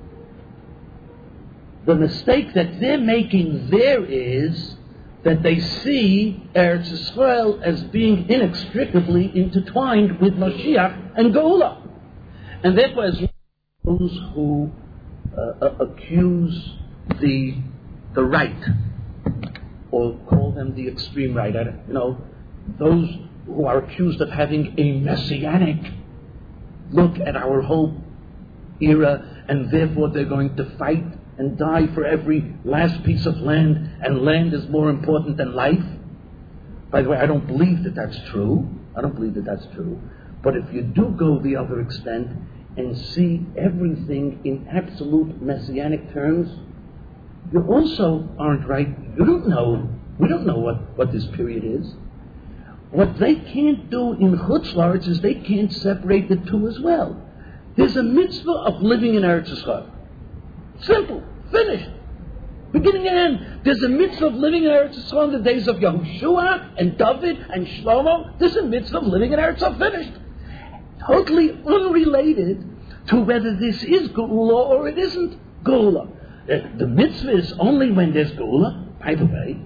The mistake that they're making there is that they see Eretz Yisrael as being inextricably intertwined with Mashiach and Geula. And therefore, as those who accuse the right, or call them the extreme right, those who are accused of having a messianic look at our whole era, and therefore they're going to fight and die for every last piece of land, and land is more important than life. By the way, I don't believe that that's true. But if you do go the other extent and see everything in absolute messianic terms, you also aren't right. We don't know what this period is. What they can't do in Chutz La'aretz is they can't separate the two as well. There's a mitzvah of living in Eretz Yisrael. Simple. Finished. Beginning and end. There's a mitzvah of living in Eretz Yisrael in the days of Yahushua and David and Shlomo. There's a mitzvah of living in Eretz Yisrael. Finished. Totally unrelated to whether this is Geula or it isn't Geula. The mitzvah is only when there's Geula. By the way,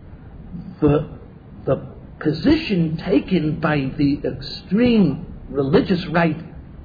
the position taken by the extreme religious right,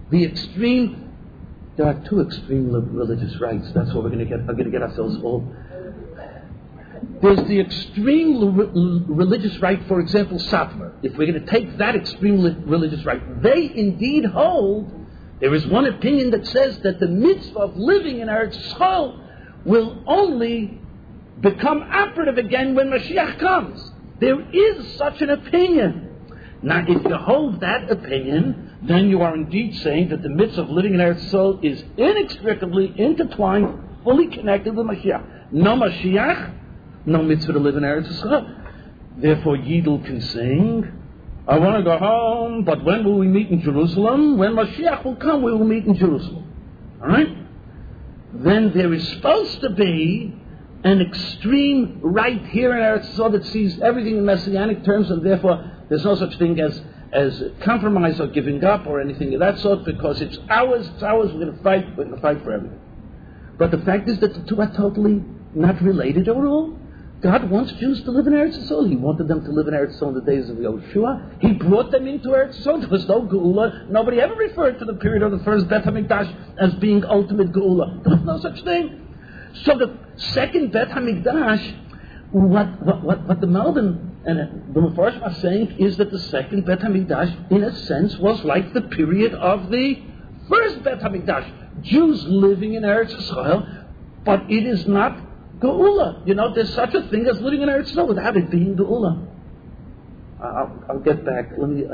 there are two extreme religious rights. That's what we're going to get ourselves all. There's the extreme religious right, for example, Satmar. If we're going to take that extreme religious right, they indeed hold. There is one opinion that says that the mitzvah of living in Eretz Yisrael will only become operative again when Mashiach comes. There is such an opinion. Now, if you hold that opinion, then you are indeed saying that the mitzvah of living in Eretz Yisrael is inextricably intertwined, fully connected with Mashiach. No Mashiach, no mitzvah to live in Eretz Yisrael. Therefore, Yidel can sing, I want to go home, but when will we meet in Jerusalem? When Mashiach will come, we will meet in Jerusalem. All right? Then there is supposed to be an extreme right here in Eretz Yisrael that sees everything in messianic terms, and therefore there's no such thing as compromise or giving up or anything of that sort, because it's ours, we're going to fight for everything. But the fact is that the two are totally not related at all. God wants Jews to live in Eretz Yisrael. He wanted them to live in Eretz Yisrael in the days of Yahushua. He brought them into Eretz Yisrael. There was no Geula. Nobody ever referred to the period of the first Bet HaMikdash as being ultimate Geula. There was no such thing. So the second Bet HaMikdash, what the Malbim and the Mefarshim are saying is that the second Bet HaMikdash, in a sense, was like the period of the first Bet HaMikdash. Jews living in Eretz Yisrael, but it is not Geula. There's such a thing as living in Eretz Yisrael without it being Geula. I'll get back. Let me.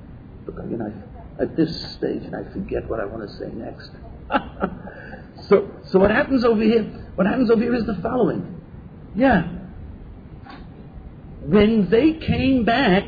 At this stage, I forget what I want to say next. So what happens over here? What happens over here is the following. Yeah. When they came back,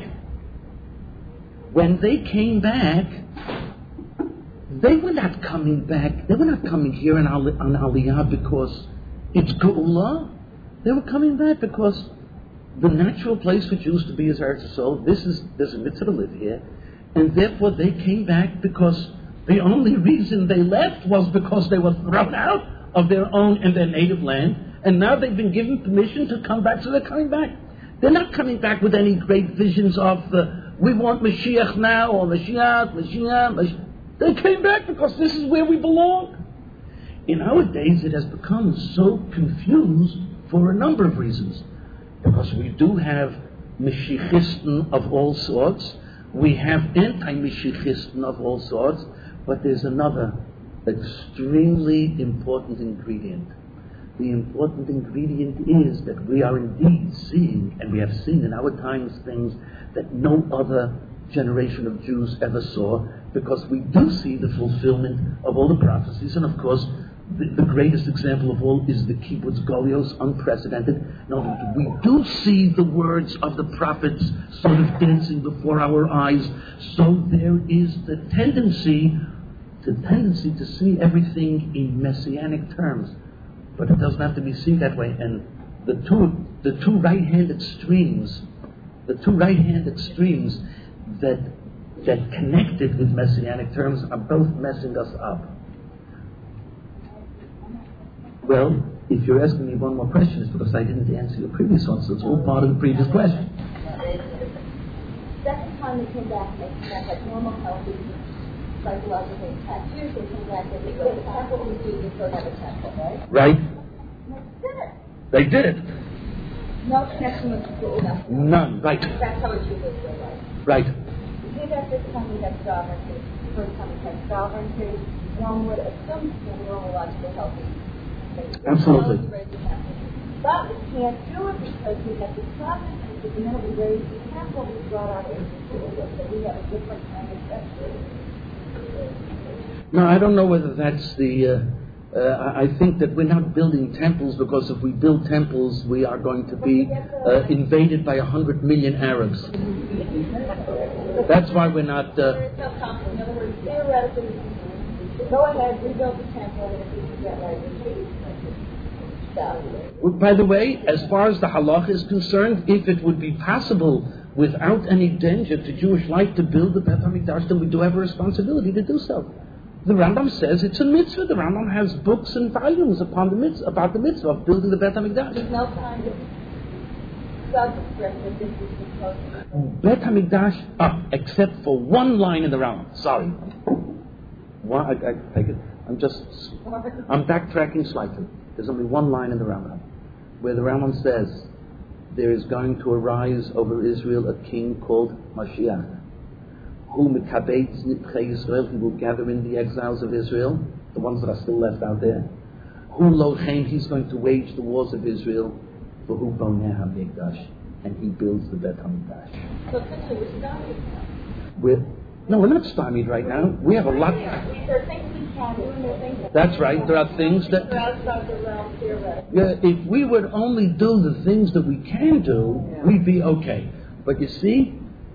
they were not coming back. They were not coming here on Aliyah because it's Geula. They were coming back because the natural place for Jews to be is Eretz Yisrael. There's a mitzvah to live here, and therefore they came back because the only reason they left was because they were thrown out of their own and their native land, and now they've been given permission to come back, so they're coming back. They're not coming back with any great visions of we want Mashiach now, or Mashiach. They came back because this is where we belong. In our days, it has become so confused for a number of reasons. Because we do have Mashiachisten of all sorts, we have anti-Mashiachisten of all sorts, but there's another extremely important ingredient. The important ingredient is that we are indeed seeing, and we have seen in our times, things that no other generation of Jews ever saw, because we do see the fulfillment of all the prophecies, and of course, the greatest example of all is the Kibbutz Golios, unprecedented. Now, we do see the words of the prophets sort of dancing before our eyes, so there is the tendency to see everything in messianic terms. But it doesn't have to be seen that way. And the two right-hand extremes that connected with messianic terms are both messing us up. Well, if you're asking me one more question, it's because I didn't answer your previous one, so it's all part of the previous question. Second time they came back, they came back like normal, healthy, psychological tattoos. They came back, they go to the temple, we do, they still have a temple, right? Right. They did it. They did it. No connection with the school, nothing. None. Right. That's how it should be, right? Right. We did that this time we had sovereignty. The first time we had sovereignty, one would assume to be a neurological healthy Absolutely. But we can't do it because we have the problem. The minute we raise the temple, we brought our institute, so we have a different kind of structure. No, I don't know whether that's the... I think that we're not building temples because if we build temples, we are going to be invaded by 100 million Arabs. That's why we're not... There is no conflict. In other words, theoretically, go ahead, rebuild the temple, and if you can get right, By the way, as far as the halach is concerned, if it would be possible without any danger to Jewish life to build the Beit HaMikdash, then we do have a responsibility to do so. The Rambam says it's a mitzvah. The Rambam has books and volumes about the mitzvah of building the Beit HaMikdash. There's no kind of subscript that this is supposed to be. Beit HaMikdash, except for one line in the Rambam. Sorry. I take it. I'm backtracking slightly. There's only one line in the Rambam where the Rambam says there is going to arise over Israel a king called Mashiach, who mekabetz nitchei Yisrael, he will gather in the exiles of Israel, the ones that are still left out there. Who lochem, he's going to wage the wars of Israel, for who boneh HaMikdash, and he builds the Beit HaMikdash. So essentially we're starting. No, we're not stymied right now. We have a lot. There are things we can do, and there are things that That's right. There are things that. are outside the realm theoretically. Yeah, if we would only do the things that we can do, we'd be okay. But you see,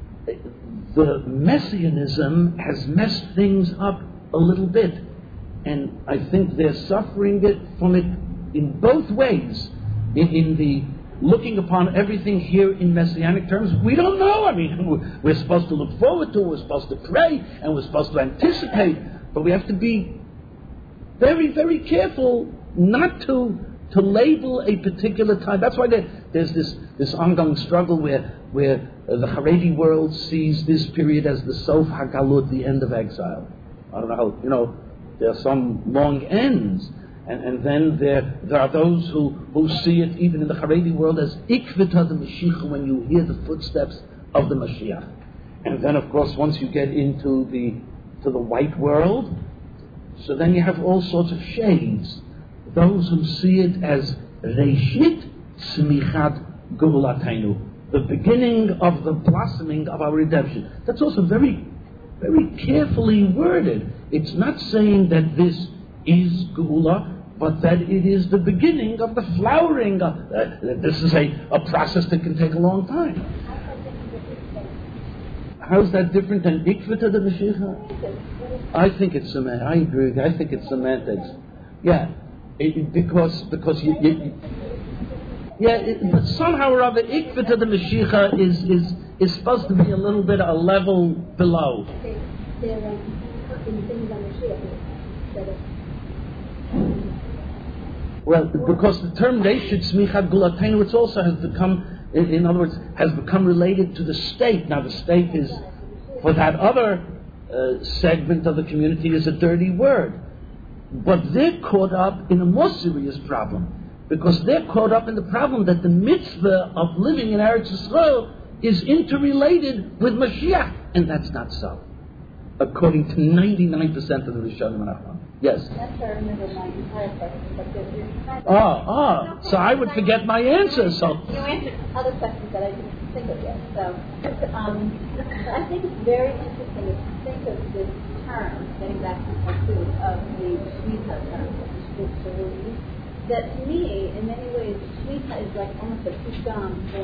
the Messianism has messed things up a little bit, and I think they're suffering from it in both ways. In the looking upon everything here in messianic terms, we don't know. I mean, we're supposed to look forward to, we're supposed to pray, and we're supposed to anticipate, but we have to be very, very careful not to label a particular time. That's why there's this ongoing struggle where the Haredi world sees this period as the Sof HaGalut, the end of exile. I don't know how, there are some long ends. And then there are those who see it even in the Haredi world as Ikvita the Mashiach, when you hear the footsteps of the Mashiach. And then, of course, once you get into the white world, so then you have all sorts of shades. Those who see it as Reishit Smichat Geulatainu, the beginning of the blossoming of our redemption. That's also very, very carefully worded. It's not saying that this is Geula, but that it is the beginning of the flowering. This is a process that can take a long time. How is that different than Ikvita the Mashiach? I think it's semantics. I agree. I think it's semantics. Yeah, because but somehow or other, Ikvita the Mashiach is supposed to be a little bit a level below. Well, because the term Reishit Smichat Geulatainu, it also has become, in other words, has become related to the state. Now, the state is, for that other segment of the community, is a dirty word. But they're caught up in a more serious problem, because they're caught up in the problem that the mitzvah of living in Eretz Yisrael is interrelated with Mashiach, and that's not so, according to 99% of the Rishonim and Achronim. Yes. That's why I remember my entire question, but so I would forget my answer. So you answered other questions that I didn't think of yet. So I think it's very interesting to think of this term, getting back to the food of the Shemitah term, that to me, in many ways, Shemitah is like almost a pisham for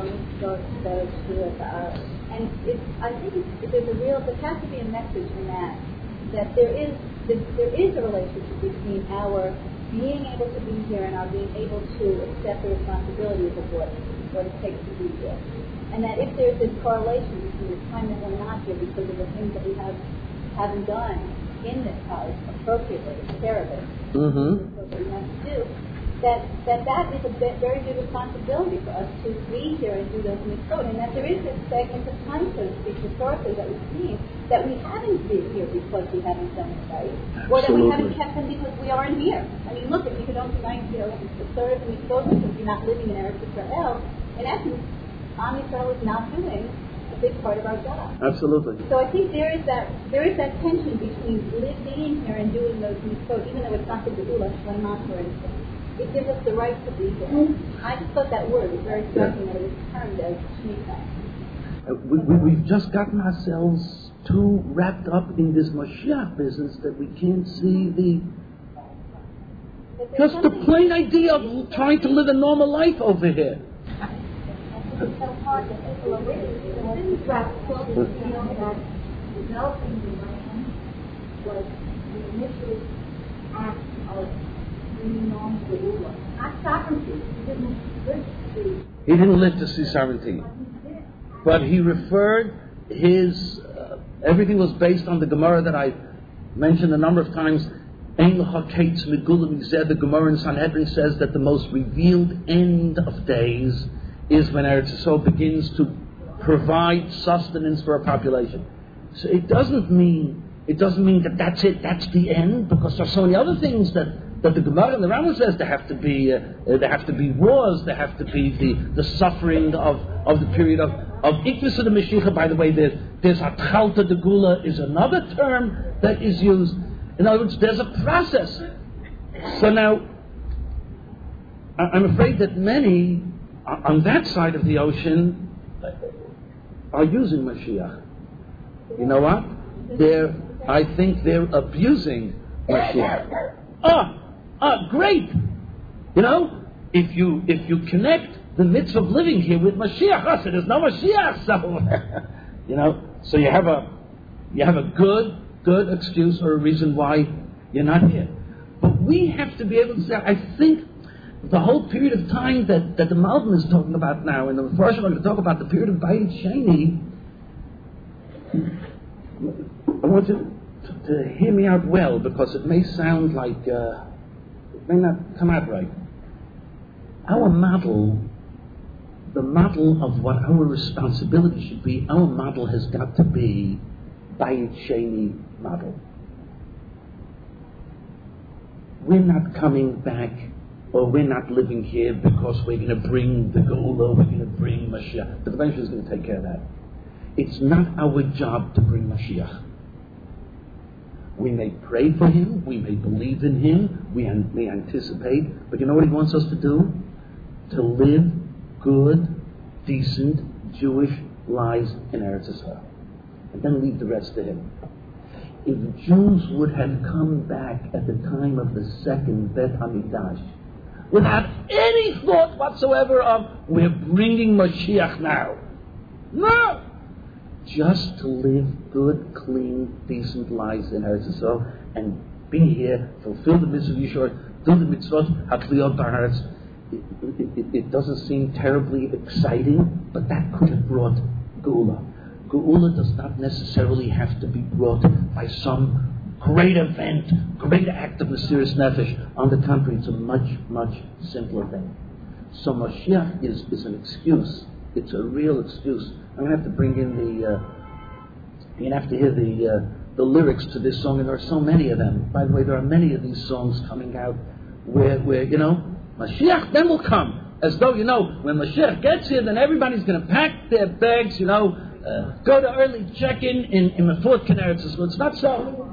and I think there has to be a message in that there is a relationship between our being able to be here and our being able to accept the responsibilities of what it takes to be here. And that if there's this correlation between the time that we're not here because of the things that we haven't done in this house appropriately, care of it, what we have to do, that is a very big responsibility for us to be here and do those mitzvot, and that there is this segment of time, so to speak, historically that we've seen that we haven't been here because we haven't done it right, or that we haven't kept them because we aren't here. I mean, look, if you could only the third mitzvot because you're not living in Eretz Yisrael, in essence, Am Yisrael is not doing a big part of our job. Absolutely. So I think there is that tension between being here and doing those mitzvot, even though it's not the Geula Shlema, for instance. it gives us the right to be here. I just thought that word was very striking that it was termed as shmita. We've just gotten ourselves too wrapped up in this Mashiach business that we can't see just the plain idea of trying to live a normal life over here. It's so hard that people are really that developing the land was the initial act of bringing on the ruler. Not sovereignty. He didn't live to see sovereignty. But he referred his... everything was based on the Gemara that I mentioned a number of times. Ein l'chakates megulim zeh. The Gemara in Sanhedrin says that the most revealed end of days is when Eretz Yisrael begins to provide sustenance for a population. So it doesn't mean that that's it, that's the end, because there's so many other things that the Gemara and the Rambam says there have to be wars, there have to be the suffering of the period of Ikvis of the Mashiach. By the way, there's Atchalta de Gula is another term that is used. In other words, there's a process. So now, I'm afraid that many on that side of the ocean are using Mashiach. You know what? I think they're abusing Mashiach. Great! You know, if you connect the mitzvah of living here with Mashiach, so there's no Mashiach, so so you have a good excuse or a reason why you're not here. But we have to be able to say, I think the whole period of time that the Malbim is talking about now, and the Mepharshim are going to talk about the period of Bayit Sheni, I want you to hear me out well, because it may sound like it may not come out right. Our model, the model of what our responsibility should be, our model has got to be Bayit Sheni model. We're not coming back, or we're not living here because we're going to bring the Geula, we're going to bring Mashiach. But the Rebbe is going to take care of that. It's not our job to bring Mashiach. We may pray for him, we may believe in him, we may anticipate, but you know what he wants us to do? To live good, decent, Jewish lives in Eretz Yisrael. And then leave the rest to him. If Jews would have come back at the time of the second Bet HaMikdash, without any thought whatsoever of, we're bringing Mashiach now. No! Just to live good, clean, decent lives in Eretz Yisrael and be here, fulfill the mitzvah Yishor, do the mitzvot, hakliyot b'haaretz. It doesn't seem terribly exciting, but that could have brought Geula. Geula does not necessarily have to be brought by some great event, great act of Mesiras Nefesh. On the contrary, it's a much, much simpler thing. So Mashiach is an excuse. It's a real excuse. I'm going to have to bring in you're going to have to hear the lyrics to this song, and there are so many of them. By the way, there are many of these songs coming out where Mashiach then will come. As though, when Mashiach gets here, then everybody's going to pack their bags, go to early check-in in Mefort Eretz Yisrael. It's not so.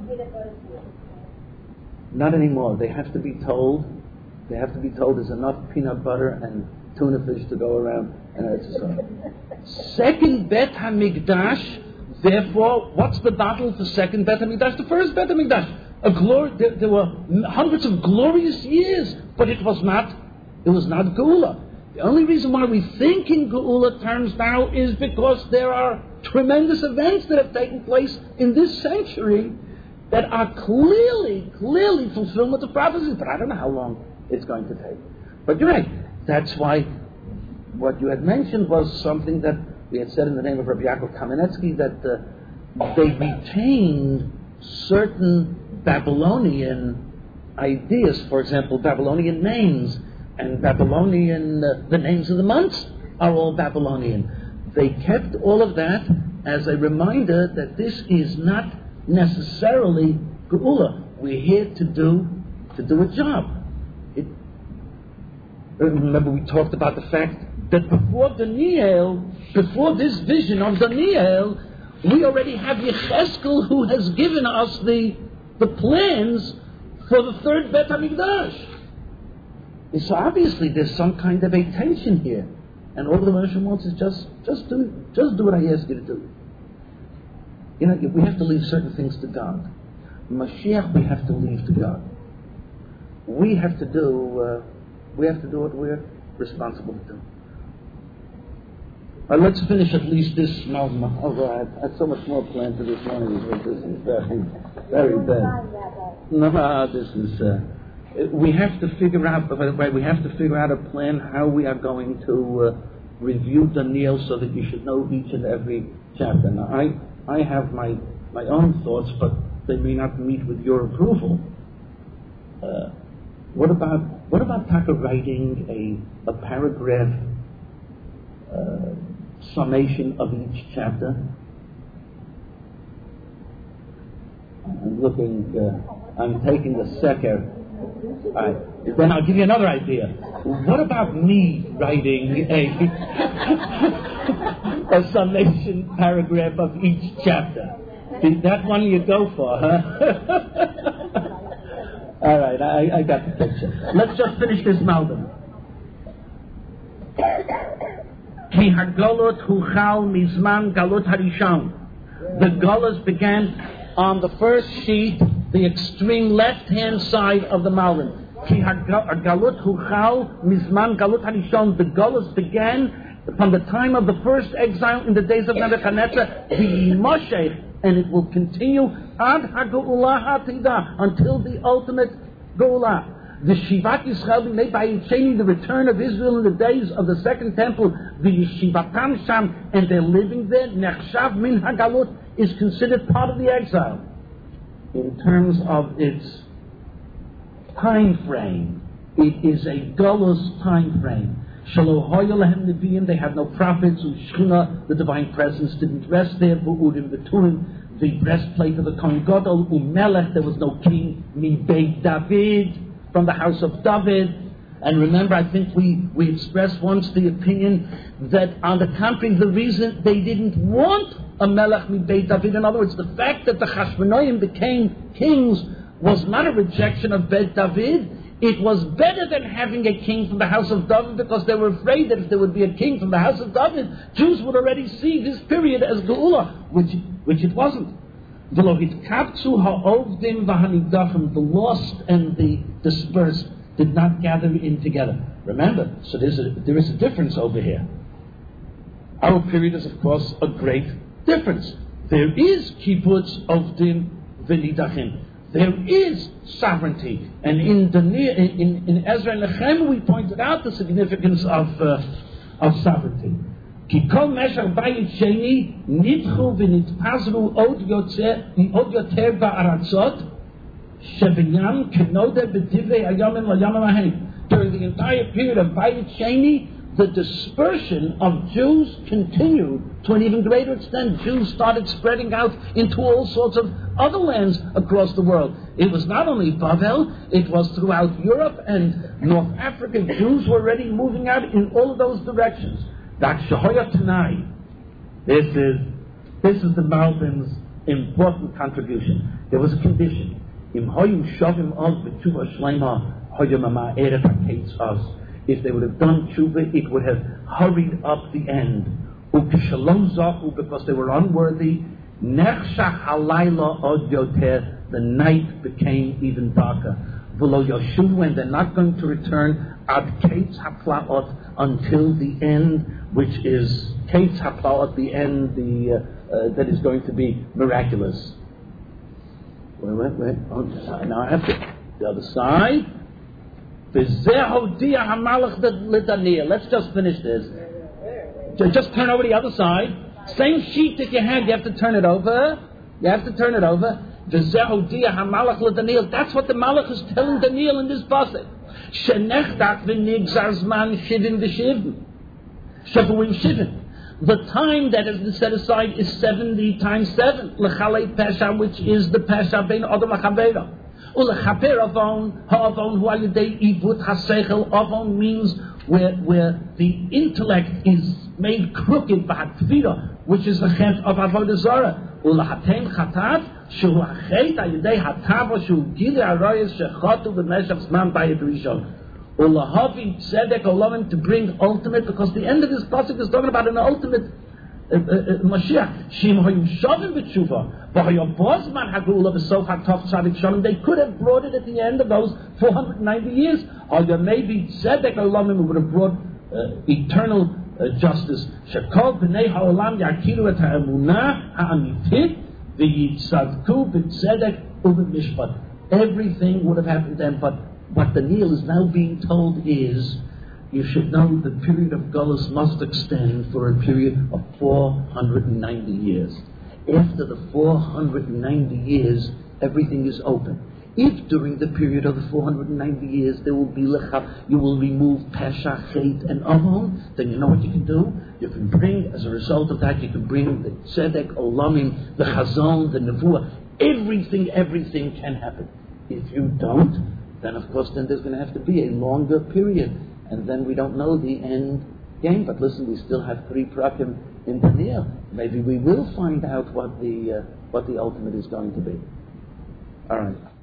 Not anymore. They have to be told there's enough peanut butter and tuna fish to go around in Eretz Yisrael. Second Bet HaMikdash, therefore, what's the battle for second Bet HaMikdash? The first Bet HaMikdash. There were hundreds of glorious years, but it was not Geula. The only reason why we think in Geula terms now is because there are tremendous events that have taken place in this century that are clearly fulfillment of prophecies, but I don't know how long it's going to take. But you're right. That's why what you had mentioned was something that we had said in the name of Rabbi Yaakov Kamenetsky, that they retained certain Babylonian ideas, for example, Babylonian names, and Babylonian, the names of the months are all Babylonian. They kept all of that as a reminder that this is not necessarily Geula. We're here to do a job. Remember, we talked about the fact that before this vision of Daniel, we already have Yecheskel, who has given us the plans for the third Bet HaMikdash. So obviously there's some kind of a tension here. And all the Moshe wants is just do what I ask you to do. You know, we have to leave certain things to God. Mashiach we have to leave to God. We have to do what we're responsible to do. Let's finish at least this Malma. Although I had so much more planned for this morning. This is very, very bad. No, this is. We have to figure out. By the way, we have to figure out a plan how we are going to review Daniel so that you should know each and every chapter. Now, I have my own thoughts, but they may not meet with your approval. What about Taka writing a paragraph summation of each chapter? I'm taking the seker. Right. Then I'll give you another idea. What about me writing a summation paragraph of each chapter? Is that one you go for, huh? All right, I got the picture. Let's just finish this Malbim. Ki hagalot huchal mizman galot harishon. The Gullahs began on the first sheet, the extreme left-hand side of the Malbim. Ki hagalot huchal mizman galot harishon. The Gullahs began from the time of the first exile in the days of Nebuchadnezzar, v'yimoshech, and it will continue ad ha'geula ha'tida, until the ultimate Geula. The Shivat Yisrael made by Yitzcheni, the return of Israel in the days of the second temple, the Yeshivatam Sham, and they're living there, Nechshav min hagalot, is considered part of the exile. In terms of its time frame, it is a Gullah's time frame. They had no prophets. Ushchina, the divine presence, didn't rest there. Bu'urim v'turim, the breastplate of the Kohen Gadol. Umelech, there was no king. Mi Beit David, from the house of David. And remember, I think we expressed once the opinion that, on the contrary, the reason they didn't want a Melech Mi Beit David, in other words, the fact that the Chashmonaim became kings was not a rejection of Beit David. It was better than having a king from the house of David, because they were afraid that if there would be a king from the house of David, Jews would already see this period as Geula, which it wasn't. The lost and the dispersed did not gather in together. Remember, so there is a difference over here. Our period is, of course, a great difference. There is kibbutz ovdim v'nidachim. There is sovereignty, and in Ezra and Nehemiah we pointed out the significance of sovereignty. Ki kol meshach bayit sheni nidchu v'nitpazru od yoter ba'aratzot shebinyam kenode b'divrei hayamim l'yamim ahem. During the entire period of Bayit Sheni, the dispersion of Jews continued to an even greater extent. Jews started spreading out into all sorts of other lands across the world. It was not only Bavel, it was throughout Europe and North Africa. Jews were already moving out in all of those directions. That Shehoya Tanai, this is the Malbim's important contribution. There was a condition. Im hoyu shovim oz b'tshuva shleima hoyu mama eref hakates oz. If they would have done tshuva, it would have hurried up the end. Ukishalom zachu, because they were unworthy. Nechshach halayla od yoter, the night became even darker. V'lo yoshuvu, and they're not going to return ad kates haplaot, until the end, which is kates haplaot, the end, that is going to be miraculous. Wait. Oh, now I have to the other side. Let's just finish this. Just turn over the other side. Same sheet that you had, you have to turn it over. That's what the Malach is telling Daniel in this passage. The time that has been set aside is 70 times 7. Which is the Pesha bein Adam HaChavera. Avon means where the intellect is made crooked, which is the chet of Avodah Zarah. Ulahavi tzedek olamim, to bring ultimate, because the end of this pasuk is talking about an ultimate Mashiach. Shim hoyu shavim b'tshuva, v'hoyu bozman hagula v'sof ha'tov tzadik shalom. They could have brought it at the end of those 490 years. Or there may be tzedek olamim, who would have brought eternal justice. Shekol b'nei ha'olam yakiru et ha'emunah ha'amitit v'yitzadku b'tzedek u'b'mishpat. Everything would have happened then, but what Daniel is now being told is, you should know the period of Golus must extend for a period of 490 years. After the 490 years, everything is open. If during the period of the 490 years there will be you will remove Pesha, Chet, and Avon, then you know what you can do? You can bring, as a result of that, you can bring the Tzedek, Olamim, the Chazon, the Nevuah. Everything can happen. If you don't, then of course then there's going to have to be a longer period. And then we don't know the end game. But listen, we still have 3 prakim in Daniel. Maybe we will find out what the ultimate is going to be. All right.